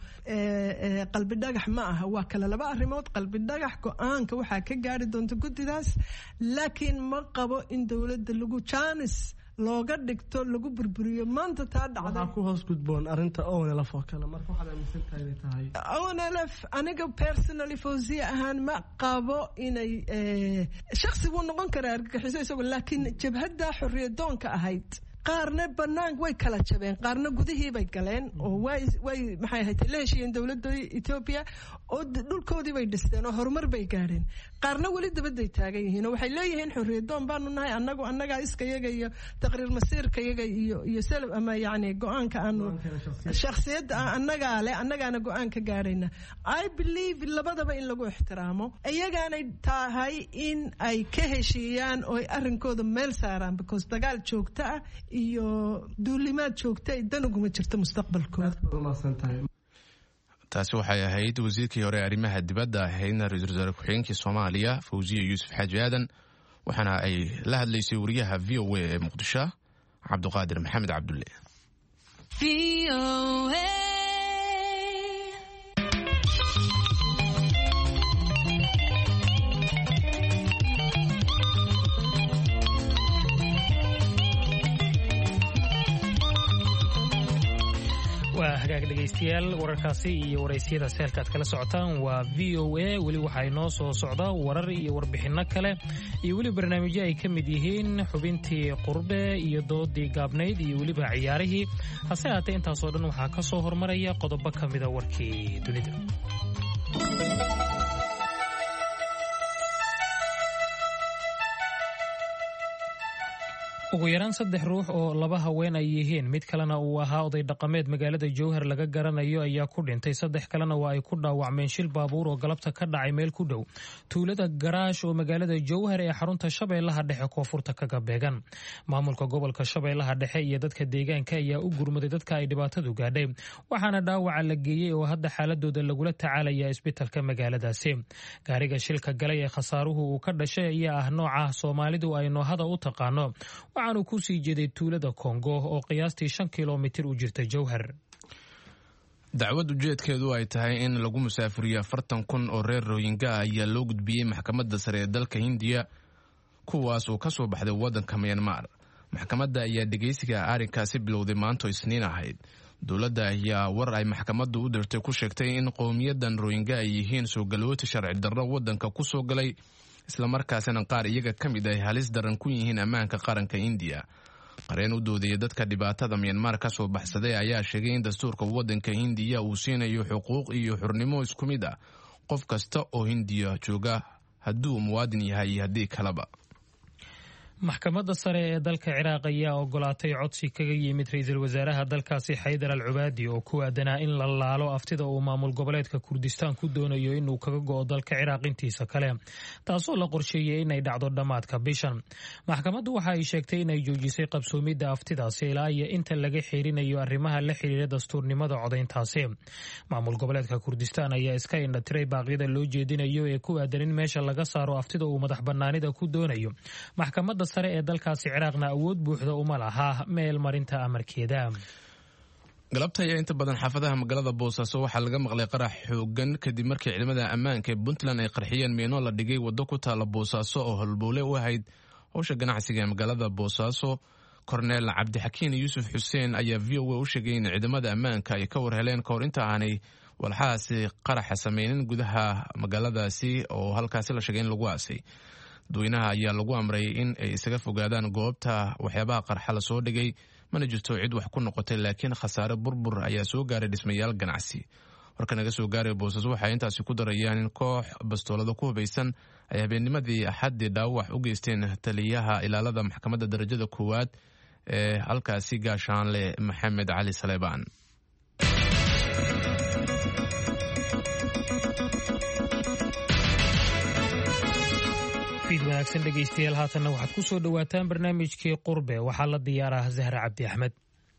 D: qalbi dhagax ma aha waa kala laba arrimood qalbi dhagax go'aanka waxa ka gaari doonta guddidaas laakiin ma qabo in dawladda lagu jaanis looga dhigto lagu burburiyo maanta taa dhacday
G: waxa ku hoos gudboon arinta ONLF oo kale marka waxa la misaltahay tahay
D: ONLF aniga personally fawziya ahaan ma qabo inay shakhsi uu noqon karaa argagixiso isagoo laakiin jabhadda xorriyadoonka ahayd qaarna banaan way kala jabeen qaarna gudihii bay galeen oo way maxay ahayd la heshiiyeen dawladda Ethiopia oo dhulkoodii bay dhisteen oo horumar bay gaareen qaarna wali dabadday taagan yihiin oo waxay leeyihiin xorriyadoon baanu nahay annaga iska yaga iyo taqriir masiirka yaga iyo salaf ama yaani go'aanka aanu shakhsiyadda annagaana go'aan ka gaarayna I believe labadaba in lagu ixtiraamo iyagaana tahay in ay ka heshiiyaan oo arrinkooda meel saaraan because dagaal joogto ah iyo duulimaad joogta dan uguma jirto mustaqbalkooda
A: taasi waxay ahayd wasiirkii hore arrimaha dibadda hayna ra'iisul wasaare ku-xigeenkii Soomaaliya Fawziya Yuusuf Xaaji Aadan waxaana ay la hadlaysay wariyaha VOA ee Muqdisho Cabduqaadir Maxamed Cabdulle
B: hagaag dhegaystayaal wararkaasi iyo waraysiyada seelkaad kala socotaan waa VOA weli waxaa inoo soo socda warar iyo warbixinno kale iyo weli barnaamijyo ay ka mid yihiin xubintii qurbe iyo doodii gaabnayd iyo weliba ciyaarihii hase haatee intaasoo dhan waxaa ka soo hormaraya qodobo ka mida warkii dunida. ugu yaraan 3 ruux oo 2 haween ay yihiin mid kalena uu ahaa oday dhaqameed magaalada Jowhar laga garanayo ayaa ku dhintay 3 kalena waa ay ku dhaawacmeen shil baabuur oo galabta ka dhacay meel ku dhow tuulada Garaash oo magaalada Jowhar ee xarunta Shabeellaha Dhexe koonfurta kaga beegan. Maamulka gobolka Shabeellaha Dhexe iyo dadka deegaanka ayaa u gurmaday dadka ay dhibaatadu gaadhay waxaana dhaawaca la geeyay oo hadda xaaladooda lagula tacaalaya isbitaalka magaaladaasi. Gaariga shilka galay ee khasaaruhu uu ka dhashay ayaa ah nooca Soomaalidu ay noohada u taqaano waxaanu ku sii jeeday tuulada Kongo oo qiyaastii 5 kiiloomitir u jirta Jowhar.
A: dacwad ujeedkeedu ay tahay in lagu musaafiriyo 40,000 oo reer Rohingya ayaa loo gudbiyey maxkamadda sare ee dalka Hindiya kuwaas oo ka soo baxday waddanka Myanmar. maxkamadda ayaa dhageysiga arrinkaasi bilowday maanta Isniin ahayd. dowladda ayaa war ay maxkamaddu u dirtay ku sheegtay in qowmiyadan Rohingya ay yihiin soo galooto sharci darro waddanka ku soo galay isla markaasina qaar iyaga ka mid ay halis daran ku yihiin ammaanka qaranka India. qareen u doodaya dadka dhibaatada Myanmar ka soo baxsaday ayaa sheegay in dastuurka waddanka Hindiya uu siinayo xuquuq iyo xurnimo isku mid ah qof kasta oo Hindiya jooga hadduu muwaadin yahay iyo haddii kaleba.
B: maxkamadda sare ee dalka Ciraaq ayaa ogolaatay codsi kaga yimid ra'iisul wasaaraha dalkaasi Haydar al-Ubaadi oo ku aadanaa in la laalo aftida uu maamul goboleedka Kurdistaan ku doonayo inuu kaga go'o dalka Ciraaq intiisa kale taasoo la qorsheeyay inay dhacdo dhamaadka bishan. maxkamaddu waxa ay sheegtay inay joojisay qabsoomidda aftidaasi ilaa iyo inta laga xeerinayo arrimaha la xiriira dastuurnimada codayntaasi. maamul goboleedka Kurdistaan ayaa iska indhatiray baaqyada loo jeedinayo ee ku aadan in meesha laga saaro aftida uu madax bannaanida ku doonayo. maxkamadda sare ee dalkaasi Ciraaqna awood buuxda uma laha meel marinta amarkeeda.
A: galabta ayaa inta badan xaafadaha magaalada Boosaaso waxaa laga maqlay qarax xoogan kadib markii ciidamada ammaanka ee Puntland ay qarxiyeen meeno la dhigay waddo ku taala Boosaaso oo halbowle u ahayd howsha ganacsiga ee magaalada Boosaaso. Korneel Cabdixakiin Yuusuf Xuseen ayaa VOA u sheegay in ciidamada ammaanka ay ka warheleen kahor inta aanay walxahaasi qaraxa samaynin gudaha magaaladaasi oo halkaasi la sheegay in lagu aasay. dadweynaha ayaa lagu amray in ay isaga fogaadaan goobta waxyaabaha qarxa la soo dhigay mana jirto cid wax ku noqotay laakiin khasaare burbur ayaa soo gaaray dhismayaal ganacsi. warka naga soo gaaray Boosaaso waxay intaasi ku darayaan in koox bastoolada ku hubaysan ay habeennimadii Axaddii dhaawac u geysteen taliyaha ilaalada maxkamadda darajada koowaad ee halkaasi Gaashaanle Maxamed Cali Saleebaan.
B: wanaagsan dhegaystayaal haatanna waxaad ku soo dhawaataan barnaamijkii qurbe waxaa la diyaaraa Zahra Cabdi Axmed.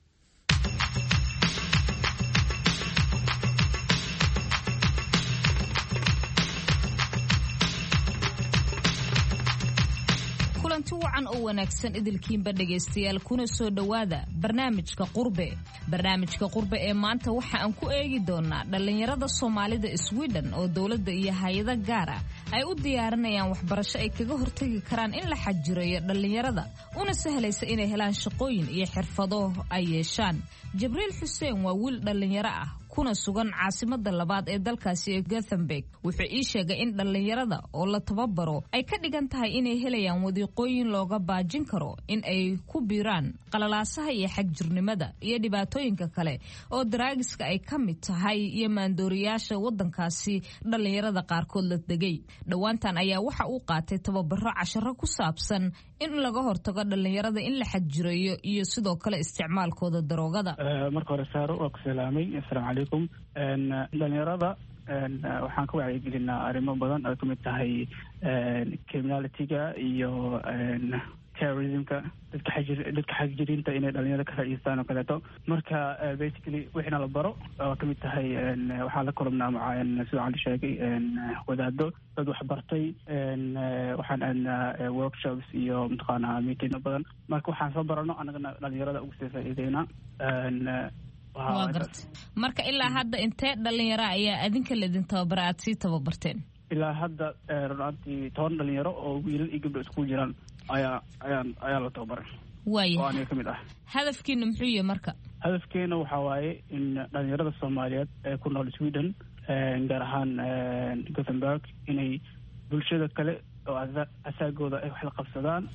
H: kulanti wacan oo wanaagsan idilkiinba dhegaystayaal kuna soo dhowaada barnaamijka qurbe ee maanta waxa aan ku eegi doonaa dhallinyarada Soomaalida Sweden oo dawladda iyo hay'ado gaar ah ay u diyaarinayaan waxbarasho ay kaga hortagi karaan in la xajireeyo dhallinyarada una sahlaysa inay helaan shaqooyin iyo xirfado ay yeeshaan. Jibriil Xuseen waa wiil dhallinyaro ah kuna sugan caasimada labaad ee dalkaasi ee Gothenburg. wuxuu ii sheegay in dhallinyarada oo la tababaro ay ka dhigan tahay inay helayaan wadiiqooyin looga baajin karo in ay ku biiraan qalalaasaha iyo xagjirnimada iyo dhibaatooyinka kale oo daraagiska ay ka mid tahay iyo maandooriyaasha wadankaasi dhallinyarada qaarkood la degay. dhowaantan ayaa waxa uu qaatay tababaro casharo ku saabsan in laga hortago dhallinyarada in la xajireeyo iyo sidoo kale isticmaalkooda daroogada.
I: marka hore saaro waa ku salaamay. assalaamu calaykum. dhalinyarada waxaan ka wacyigelinaa arrimo badan oo kamid tahay criminalityga iyo terrorismka, dadka xagjiriinta inay dhalinyarada ka faa'iideystaan oo kaleeto. marka basically wixina la baro oo kamid tahay waxaan la kulannaa sida cali sheegay wadaado dad waxbartay. waxaan aadnaa workshops iyo mataqaanaa meeting badan. marka waxaan soo barano annagana dhalinyarada ugu sii faa'iideyna.
H: waa garta. marka ilaa hadda intee dhalinyaro ayaa adinka ledin tababara aad sii tababarteen?
I: ilaa hadda runtii 10 dhalinyaro oo wiilal iyo gabdho isku jiraan ayaa la tababaray.
H: waaya
I: oo aniga kamid ah.
H: hadafkiina muxuu yahay marka?
I: hadafkeena waxaa waaye in dhalinyarada soomaaliyeed ee ku nool Sweden gaar ahaan Gothenburg inay bulshada kale oo asaagooda ay wax la qabsadaan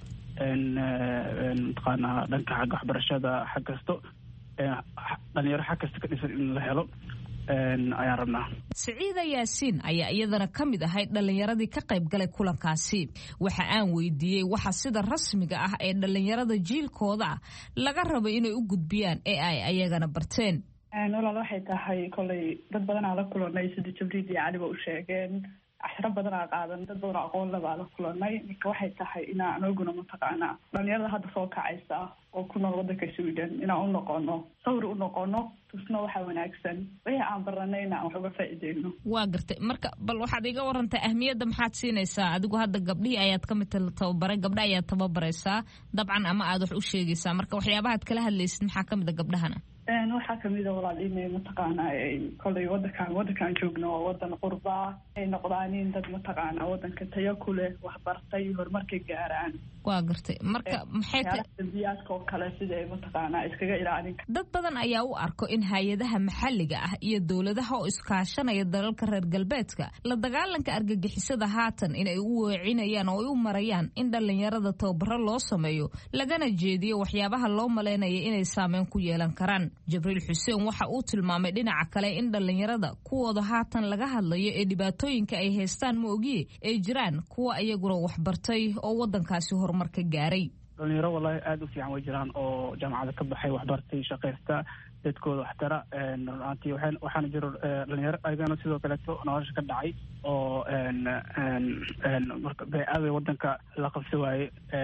I: mataqaanaa dhanka xagga waxbarashada xag kasto dhalinyaro xag kasta ka dhisan in la helo ayaan rabnaa.
H: Siciida Yaasiin ayaa iyadana ka mid ahayd dhalinyaradii ka qayb galay kulankaasi. Waxa aan weydiiyey waxa sida rasmiga ah ee dhalinyarada jiilkooda laga rabo inay u gudbiyaan ee ay ayagana barteen.
J: walaal waxay tahay kolay dad badan aan la kulanay sida Jibriil iyo Cali u sheegeen casharo badan aan qaadan dad badan aqoon leh baan la kulanay marka waxay tahay inaan anaguna mataqaanaa dhalinyarada hadda soo kacaysa oo ku nool waddanka Sweden inaan u noqono sawir u noqono tusno waxa wanaagsan wixii aan baranayna wax uga faa'iideyno.
H: Waa gartay marka bal waxaad iga warantaa ahmiyadda maxaad siinaysaa adigu hadda gabdhihii ayaad ka mid tababaray gabdha ayaad tababaraysaa dabcan ama aad wax u sheegaysaa marka waxyaabahaad kala hadlaysid maxaa ka mid ah gabdhahana?
J: waxaa kamid a walaal inay mataqaanaa kolay wadankaan joogno oo wadan qurba ay noqdaanin dad mataqaanaa wadanka tayo ku leh waxbartay horumarka gaaraan.
H: Waa gartay marka maxay
J: tabiyaadka oo kale sida ay mataqaanaa iskaga ilaalin.
H: Dad badan ayaa u arko in hay'adaha maxalliga ah iyo dawladaha oo iskaashanaya dalalka reer galbeedka la dagaalanka argagixisada haatan inay u weecinayaan oo ay u marayaan in dhalinyarada tababaro loo sameeyo lagana jeediyo waxyaabaha loo maleynaya inay saameyn ku yeelan karaan. Jibriil Xuseen waxa uu tilmaamay dhinaca kale in dhalinyarada kuwooda haatan laga hadlayo ee dhibaatooyinka ay haystaan ma ogiye ay jiraan kuwa iyaguna waxbartay oo wadankaasi horumar ka gaaray.
I: dhalinyaro wallahi aad u fiican way jiraan oo jaamacada ka baxay waxbartay shaqaysta dadkooda waxtara runtii waxaana jiro dhalinyaro ayagana sidoo kaleeto nolosha ka dhacay oo marka beecada wadanka la qabsi waaye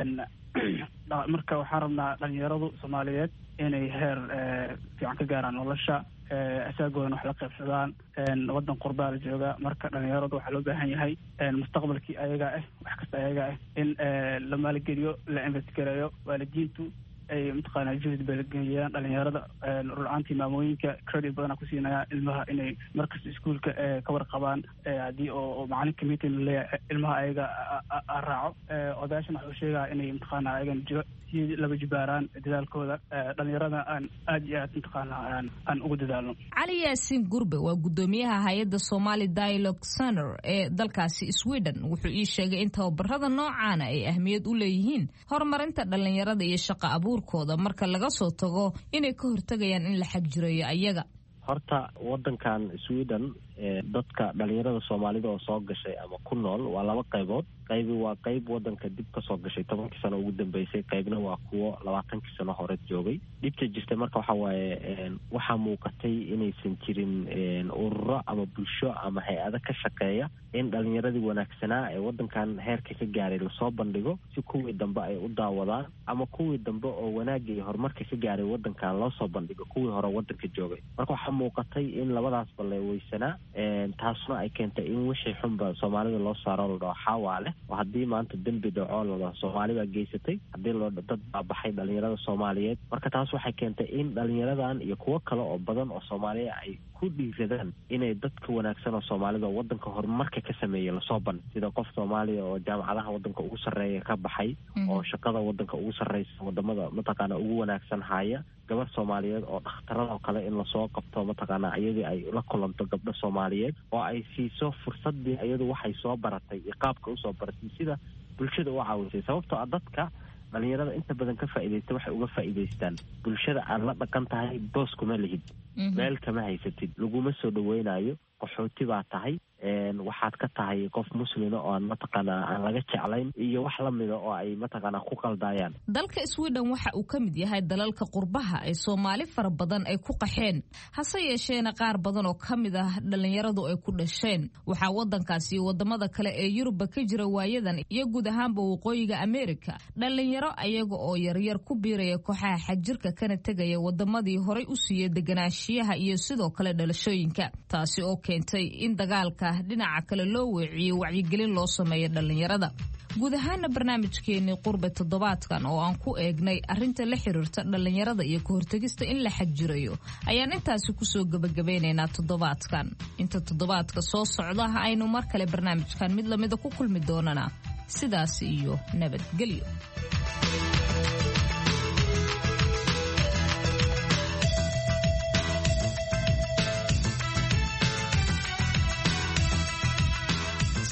I: marka waxaan rabnaa dhalinyaradu Soomaaliyeed inay heer fiican ka gaaraan nolosha asaagoodana wax la qaybsadaan wadan qurbaa la jooga marka dhalinyaradu waxaa loo baahan yahay mustaqbalkii ayaga wax kasta ayaga in la maalgeliyo la investigareeyo waalidiintu ay mataqaanaa juhud balgeliyaan dhalinyarada rulaantii maamooyinka credit badan ku siinaya ilmaha inay markasta iskuulka ka warqabaan haddii oo macalinka meeting leeyahay ilmaha ayaga raaco odayaashana wuxuu sheegaa inay mataqaanaa ayagan si laba jibaaraan dadaalkooda dhalinyarada aan aad iyo aad mataqaanaa aan ugu dadaalno.
H: Cali Yaasiin Gurbe waa gudoomiyaha hay'adda Somali Dialogue Center ee dalkaasi Sweden wuxuu ii sheegay in tababarada noocan ay ahmiyad u leeyihiin horumarinta dhalinyarada iyo shaqo abuurkooda marka laga soo tago inay ka hortagayaan in la xagjirayo ayaga.
K: horta wadankan Sweden dadka dhalinyarada Soomaalida oo soo gashay ama ku nool waa laba qaybood. qayb waa qayb wadanka dib ka soo gashay 10 sano ugu dambeysay, qaybna waa kuwa 20 sano hore joogay. Dibka jirtay marka waxa waaye waxa muuqatay inaysan jirin ururo ama bulsho ama hay'ado ka shaqeeya in dhalinyaradii wanaagsanaa ee wadankan heerka ka gaaray la soo bandhigo si kuwii dambe ay u daawadaan ama kuwii dambe oo wanaagga iyo horumarka ka gaaray wadankan loo soo bandhigo kuwii hore wadanka joogay. Marka waxa muuqatay in labadaas balleewaysanaa taasna ay keentay in wixii xunba Soomaalida loo saaro la dhaho xawaale oo haddii maanta dembi dhaco la Soomaaliba geysatay haddii loo dad baabaxay dhalinyarada Soomaaliyeed. Marka taas waxay keentay in dhalinyaradan iyo kuwo kale oo badan oo Soomaaliya ay ku dhiiradaan inay dadka wanaagsan oo Soomaalida wadanka horumarka ka sameeyay la soo bandhigo sida qof Soomaaliya oo jaamacadaha wadanka ugu sareeya ka baxay oo shaqada wadanka ugu sareysa wadamada mataqaana ugu wanaagsan haya, gabar Soomaaliyeed oo dhakhtarada kale in la soo qabto mataqaana iyadii ay la kulanto gabdho Soomaaliyeed oo ay siiso fursadii iyadu waxay soo baratay iyo qaabka u soo baratay sida bulshada u caawisay. sababtoo ah dadka dhalinyarada inta badan ka faa'iideysta waxay uga faa'iideystaan bulshada aad la dhaqan tahay boos kuma lihid meel kama haysatid laguma soo dhaweynayo qaxooti baa tahay waxaad ka tahay qof muslima oo mataqaana aan laga jeclayn iyo wax la mid ah oo ay mataqaana ku qaldaayaan.
H: Dalka Sweden waxa uu ka mid yahay dalalka qurbaha ay Soomaali fara badan ay ku qaxeen hase yeeshee qaar badan oo ka mid ah dhalinyaradu ay ku dhasheen. Waxa wadankaasi wadamada kale ee Yurub ka jira waayadan iyo guud ahaanba waqooyiga Amerika dhalinyaro ayaga oo yaryar ku biiraya kooxaha xajirka kana tagaya wadamadii horay u siiyay deganaanshiyaha iyo sidoo kale dhalashooyinka, taasi oo keentay in dagaalka dhinaca kale loo weeciyo wacyigelin loo sameeyo dhalinyarada. guud ahaana barnaamijkeenii qurbe toddobaadkan oo aan ku eegnay arrinta la xiriirta dhalinyarada iyo ka hortagista in la xagjirayo ayaan intaasi kusoo gabagabeynaynaa toddobaadkan. Inta toddobaadka soo socda aynu mar kale barnaamijkan mid lamida ku kulmi doonana sidaas iyo nabadgelyo.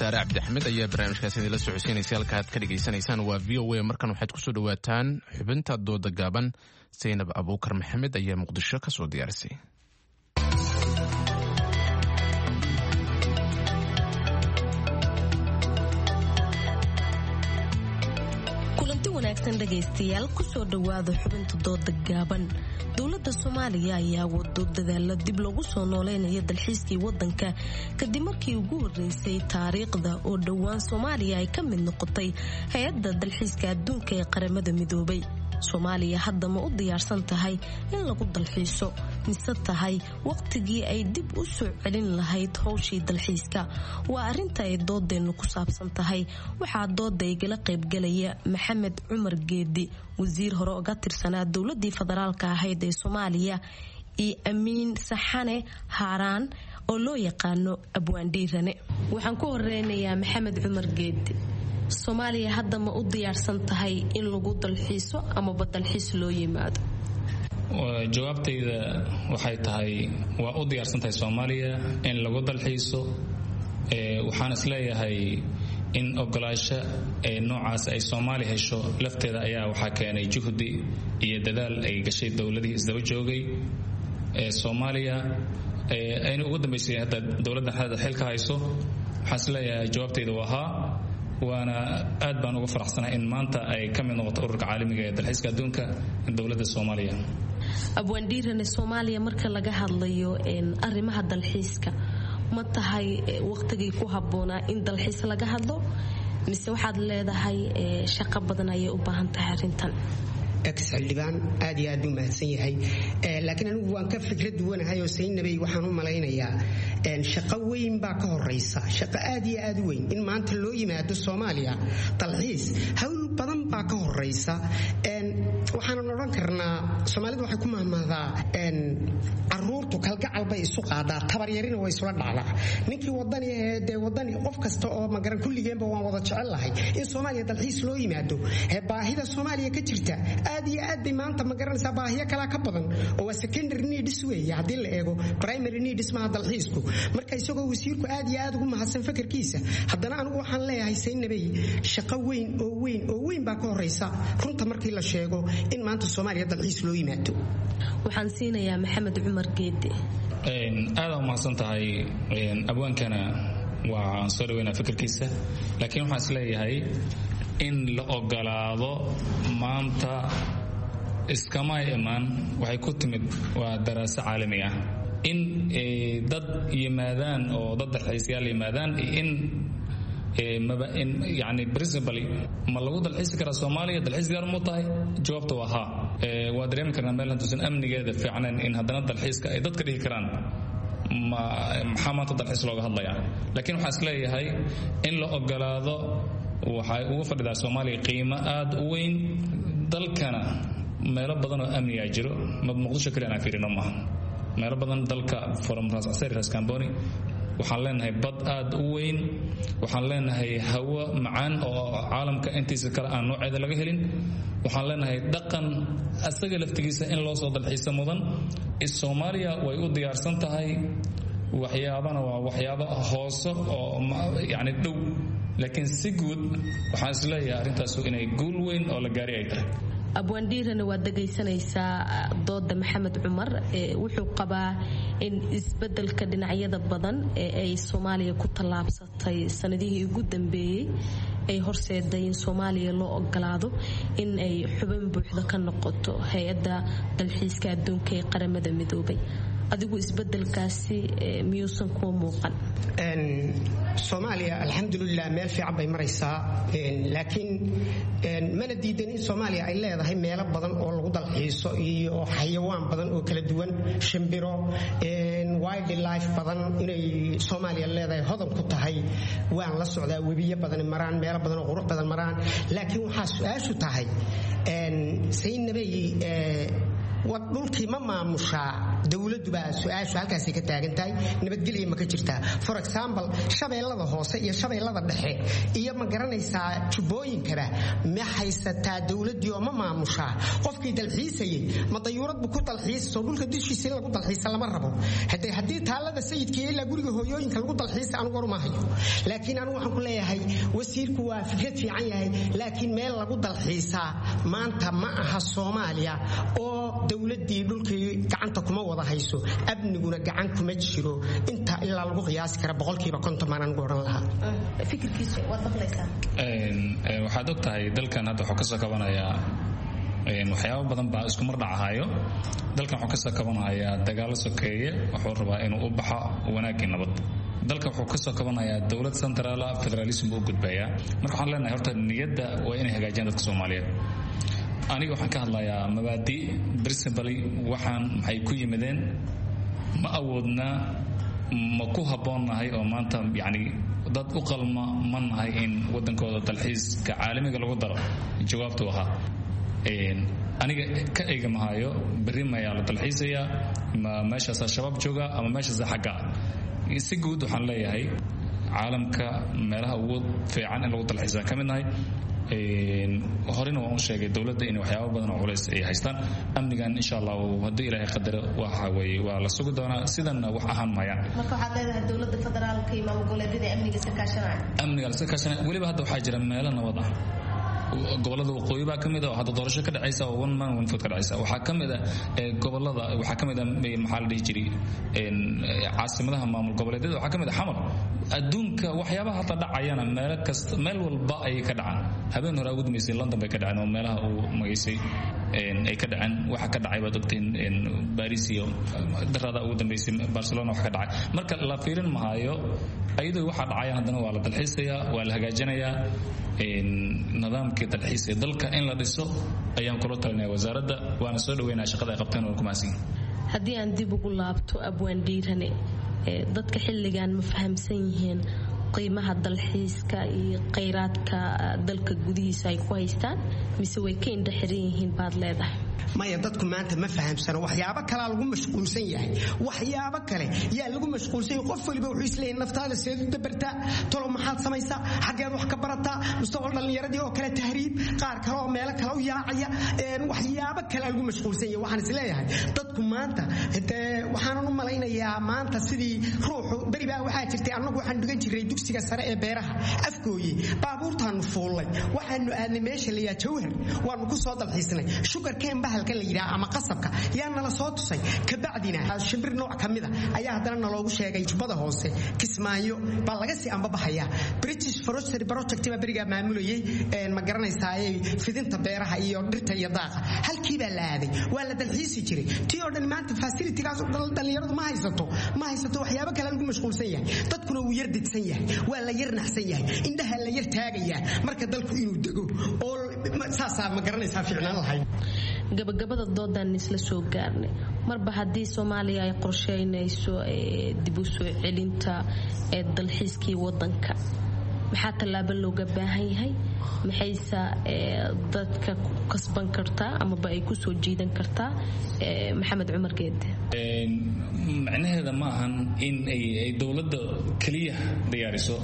A: saare cabdi axmed ayaa barnaamijkaasi idinla socodsiinaysa. halka aad ka dhegaysanaysaan waa VOA. markan waxaad kusoo dhawaataan xubinta dooda gaaban. Zaynab Abuukar Maxamed ayaa Muqdisho ka soo diyaarisay.
L: kulanti wanaagsan dhagaystayaal, kusoo dhawaada xubinta dooda gaaban. dowladda Soomaaliya ayaa wado dadaalo dib loogu soo nooleynaya dalxiiskii wadanka kadib markii ugu horeysay taariikhda oo dhowaan Soomaaliya ay ka mid noqotay hay'adda dalxiiska adduunka ee qaramada midoobay. Soomaaliya hadda ma u diyaarsan tahay in lagu dalxiiso mise tahay waqtigii ay dib u soo celin lahayd howshii dalxiiska? waa arinta ay doodeenu ku saabsan tahay. waxaa dooda igala qaybgalaya Maxamed Cumar Geedi, wasiir hore uga tirsanaa dowladii federaalka ahayd ee Soomaaliya, iyo Amiin Saxane Haaraan oo loo yaqaano Abwaandhiirane. waxaan ku horeynayaa Maxamed Cumar Geedi. Soomaaliya hadda ma u diyaarsan tahay in lagu dalxiiso amaba dalxiis loo yimaado?
M: jawaabtayda waxay tahay waa u diyaarsan tahay Soomaaliya in lagu dalxiiso. waxaan isleeyahay in ogolaasho noocaas ay Soomaaliya hesho lafteeda ayaa waxaa keenay juhdi iyo dadaal ay gashay dowladihii isdaba joogay Soomaaliya ayna ugu dambeysay hadda dowladda hadda xilka hayso. waxaan isleeyahay jawaabtayda waa haa, waana aad baan uga faraxsanahay in maanta ay ka mid noqoto ururka caalamiga ee dalxiiska adduunka dowladda Soomaaliya.
L: Abwaandhiirane, Soomaaliya marka laga hadlayo arrimaha dalxiiska ma tahay waqtigii ku habboonaa in dalxiis laga hadlo mise waxaad leedahay shaqo badan ayay u baahan tahay arrintan?
N: xildhibaan aad iyo aad u mahadsan yahay, laakiin anigu waan ka fikrad duwanahay oo Saynabay waxaan u malaynayaa shaqo weyn baa ka horeysa, shaqo aad iyo aad u weyn in maanta loo yimaado Soomaaliya dalxiis. hawl badan baa ka horeysa. waxaan oran karnaa Soomaalidu waxay ku mahmahdaa caruurtu kalgacal bay isu qaadaa, tabaryarina way isula dhacdaa. ninkii wadani ee wadani qof kasta oo magaran kulligeenba waan wada jecel lahay in Soomaaliya dalxiis loo yimaado. baahida Soomaaliya ka jirta aad iyo aad bay maanta ma garanaysaa baahiyo kala ka badan oo waa secondary needs weeye haddii la eego primary needs ma dalxiisku. marka isagoo wasiirku aad iyo aad ugu mahadsan fikirkiisa, haddana anigu waxaan leeyahay Saynabay shaqo weyn oo weyn baa ka horeysa runta markii la sheego in maanta Soomaaliya dalxiis loo yimaado.
L: waxaan siinayaa Maxamed Cumar Geedi.
M: aad u mahadsan tahay abwaankana waa soo dhaweynaa fikirkiisa, laakiin waxaan isleeyahay in la ogolaado maanta iskama imaan. waxay ku timid waa daraasad caalami ah in dad yimaadaan oo dad dalxiisayaal yimaadaan in يعني برينسيبلي ما lagu dalxiisi karaa Soomaaliya dalxiis gaar mu tahay? jawaabtu waa haa. waa dareemi karnaa meel hantusan amnigeeda fiicnaan in haddana dalxiiska ay dadka dhihi karaan maxaa maanta dalxiis looga hadlayaa. laakiin waxaan isleeyahay in la ogolaado waxay ugu fadhidaa Soomaaliya qiimo aad u weyn. dalkana meelo badan oo amniga jiro, Muqdisho kaliya aan fiirino maaha, meelo badan dalka from Ras Casir Ras Kamboni waxaan leenahay bad aad u weyn, waxaan leenahay hawo macaan oo caalamka intiisa kale aan nooceeda laga helin, waxaan leenahay dhaqan asaga laftigiisa in loo soo dalxiiso mudan. Soomaaliya way u diyaarsan tahay, waxyaabana waa waxyaabo hoose oo yani dhow, laakiin si guud waxaan isleeyahay arrintaas inay guul weyn oo la gaari ay tahay.
L: Abwaandhiirane waad dhagaysanaysaa dooda Maxamed Cumar. wuxuu qabaa in isbedelka dhinacyada badan ee ay Soomaaliya ku tallaabsatay sanadihii ugu dambeeyay ay horseeday in Soomaaliya loo ogolaado in ay xubin buuxda ka noqoto hay'adda dalxiiska adduunka ee qaramada midoobay. adigu isbedelkaasi miyuusan ku muuqan?
N: Soomaaliya alxamdulillah meel fiican bay maraysaa, laakiin mana diidan in Soomaaliya ay leedahay meelo badan oo lagu dalxiiso iyo xayawaan badan oo kala duwan, shimbiro, wildlife badan inay Soomaaliya leedahay, hodan ku tahay. waan la socdaa webiyo badan maraan, meelo badan oo qurux badan maraan, laakiin waxaa su'aashu tahay Saynabay dhulkii ma maamushaa dowladdu baa su-aashu halkaasay ka taagan tahay nabadgelya ma ka jirtaa for example shabeellada hoose iyo shabeellada dhexe iyo ma garanaysaa jubbooyinkaba ma haysataa dowladdii oo ma maamushaa qofkii dalxiisayay ma dayuurad buu ku dalxiisayso dhulka dushiisa in lagu dalxiisa lama rabo haddii taallada sayidkii ilaa guriga hooyooyinka lagu dalxiisa anugu waruma hayo laakiin anigu waxaan ku leeyahay wasiirku waa fikrad fiican yahay laakiin meel lagu dalxiisaa maanta ma aha Soomaaliya oo dowladdii dhulkii gacanta kuma wada hayso abniguna gacan kuma jiro inta ilaa lagu qiyaasi kara 50% maanan goran lahaa
L: fikirkiisu waa maqlaysaa
M: waxaad ogtahay dalkan hadda wuxuu ka soo kabanayaa waxyaabo badan baa isku mar dhacahayo dalkan wuxuu ka soo kabanayaa dagaalo sokeeye wuxuu rabaa inuu u baxo wanaagii nabad dalka wuxuu ka soo kabanayaa dowlad central federalism u gudbaya marka waxaan leenahay horta niyadda waa inay hagaajiyaan dadka Soomaaliyeed aniga waxaan ka hadlayaa mabaadi principally waxaan maxay ku yimideen ma awoodna ma ku haboonahay oo maanta yani dad u qalma ma nahay in wadankooda dalxiiska caalamiga lagu daro jawaabtu ahaa aniga ka eegamahayo berri mayaa la dalxiisayaa ma meeshaas shabaab jooga ama meeshaas xagga si guud waxaan leeyahay caalamka meelaha ugu fiican in lagu dalxiisaa ka mid nahay horena waan u sheegay dowladda in waxyaabo badan oo culays ay haystaan amnigan insha Allah haddii ilaahay qadaro waxa weeye waa la sugi doonaa sidanna wax ahaan maayaan
L: marka waxaad leedahay dowladda federaalka iyo maamul-goboleedyada amniga ka kaashanaya
M: weliba hadda waxaa jira meelo nabad ah gobolada waqooyi baa kamid oo hadda doorasho ka dhacaysa oo one man one vote ka dhacaysa waxaa kamid ah gobolada waxaa kamid ah maxaa la dhihi jiray caasimadaha maamul goboleedyada waxaa kamid ah xamar adduunka waxyaabaha hadda dhacayana meel walba ay ka dhacaan habeen hore ugu dambeysay London bay ka dhaceen oo meelaha uu magaysay ay ka dhaceen waxa ka dhacay baad ogtiin Paris iyo darada ugu dambeysay Barcelona wax ka dhacay marka la fiirin maayo ayadoo waxa dhacay haddana waa la dalxiisayaa waa la hagaajinayaa nidaamka dalxiiska dalka in la dhiso ayaan kula talinaya wasaaradda waana soo dhaweynaa shaqada ay qabtaan oo kumaasin
L: haddii aan dib ugu laabto abwaan dhiirane dadka xilligan ma fahamsan yihiin qiimaha dalxiiska iyo kheyraadka dalka gudihiisa ay ku haystaan mise way ka indha xiran yihiin baad leedahay
N: maya dadku maanta ma fahamsano waxyaabo kale lagu mashquulsan yahay waxyaabo kale yaa lagu mashquulsan yahay qof waliba wuxuu isleeyahay naftaada seed u dabartaa tolo maxaad samaysaa xageed wax ka barataa mustaqbal dhalinyaradii oo kale tahriib qaar kale oo meelo kale u yaacaya waxyaabo kale lagu mashquulsan yahay waxaan isleeyahay dadku maanta waxaan u malaynayaa maanta sidii ruuxu bari baa waxaa jirtay annagu waxaan dhigan jiray dugsiga sare ee beeraha afkooyi baabuurtaanu fuulay waxaanu aadnay meesha la yaa jawhar waanu ku soo dalxiisnay sugar cane bahalkan la yidhaha ama qasabka yaa nala soo tusay kabacdina shimbir nooc ka mid a ayaa haddana naloogu sheegay jubbada hoose kismaayo baa laga sii ambabaxayaa British Forestry Project baa berigaa maamulayay ma garanaysaa fidinta beeraha iyo dhirta iyo daaqa halkii baa la aaday waa la dalxiisi jiray tii oo dhan maanta facilitygaas dhalinyaradu ma haysato waxyaabo kale lagu mashquulsan yahay dadkuna wuu yar didsan yahay waa la yar naxsan yahay indhaha la yar taagayaa marka dalku inuu dego oo saasaa ma garanaysaa fiicnaan lahayd
L: gabagabada doodan isla soo gaarnay marba haddii Soomaaliya ay qorsheynayso dib u soo celinta dalxiiskii wadanka maxaa tallaabo looga baahan yahay maxaysa dadka kasban kartaa ama ay ku soo jiidan kartaa Maxamed Cumar Geede
M: macnaheeda ma ahan in ay dowladda kaliya diyaariso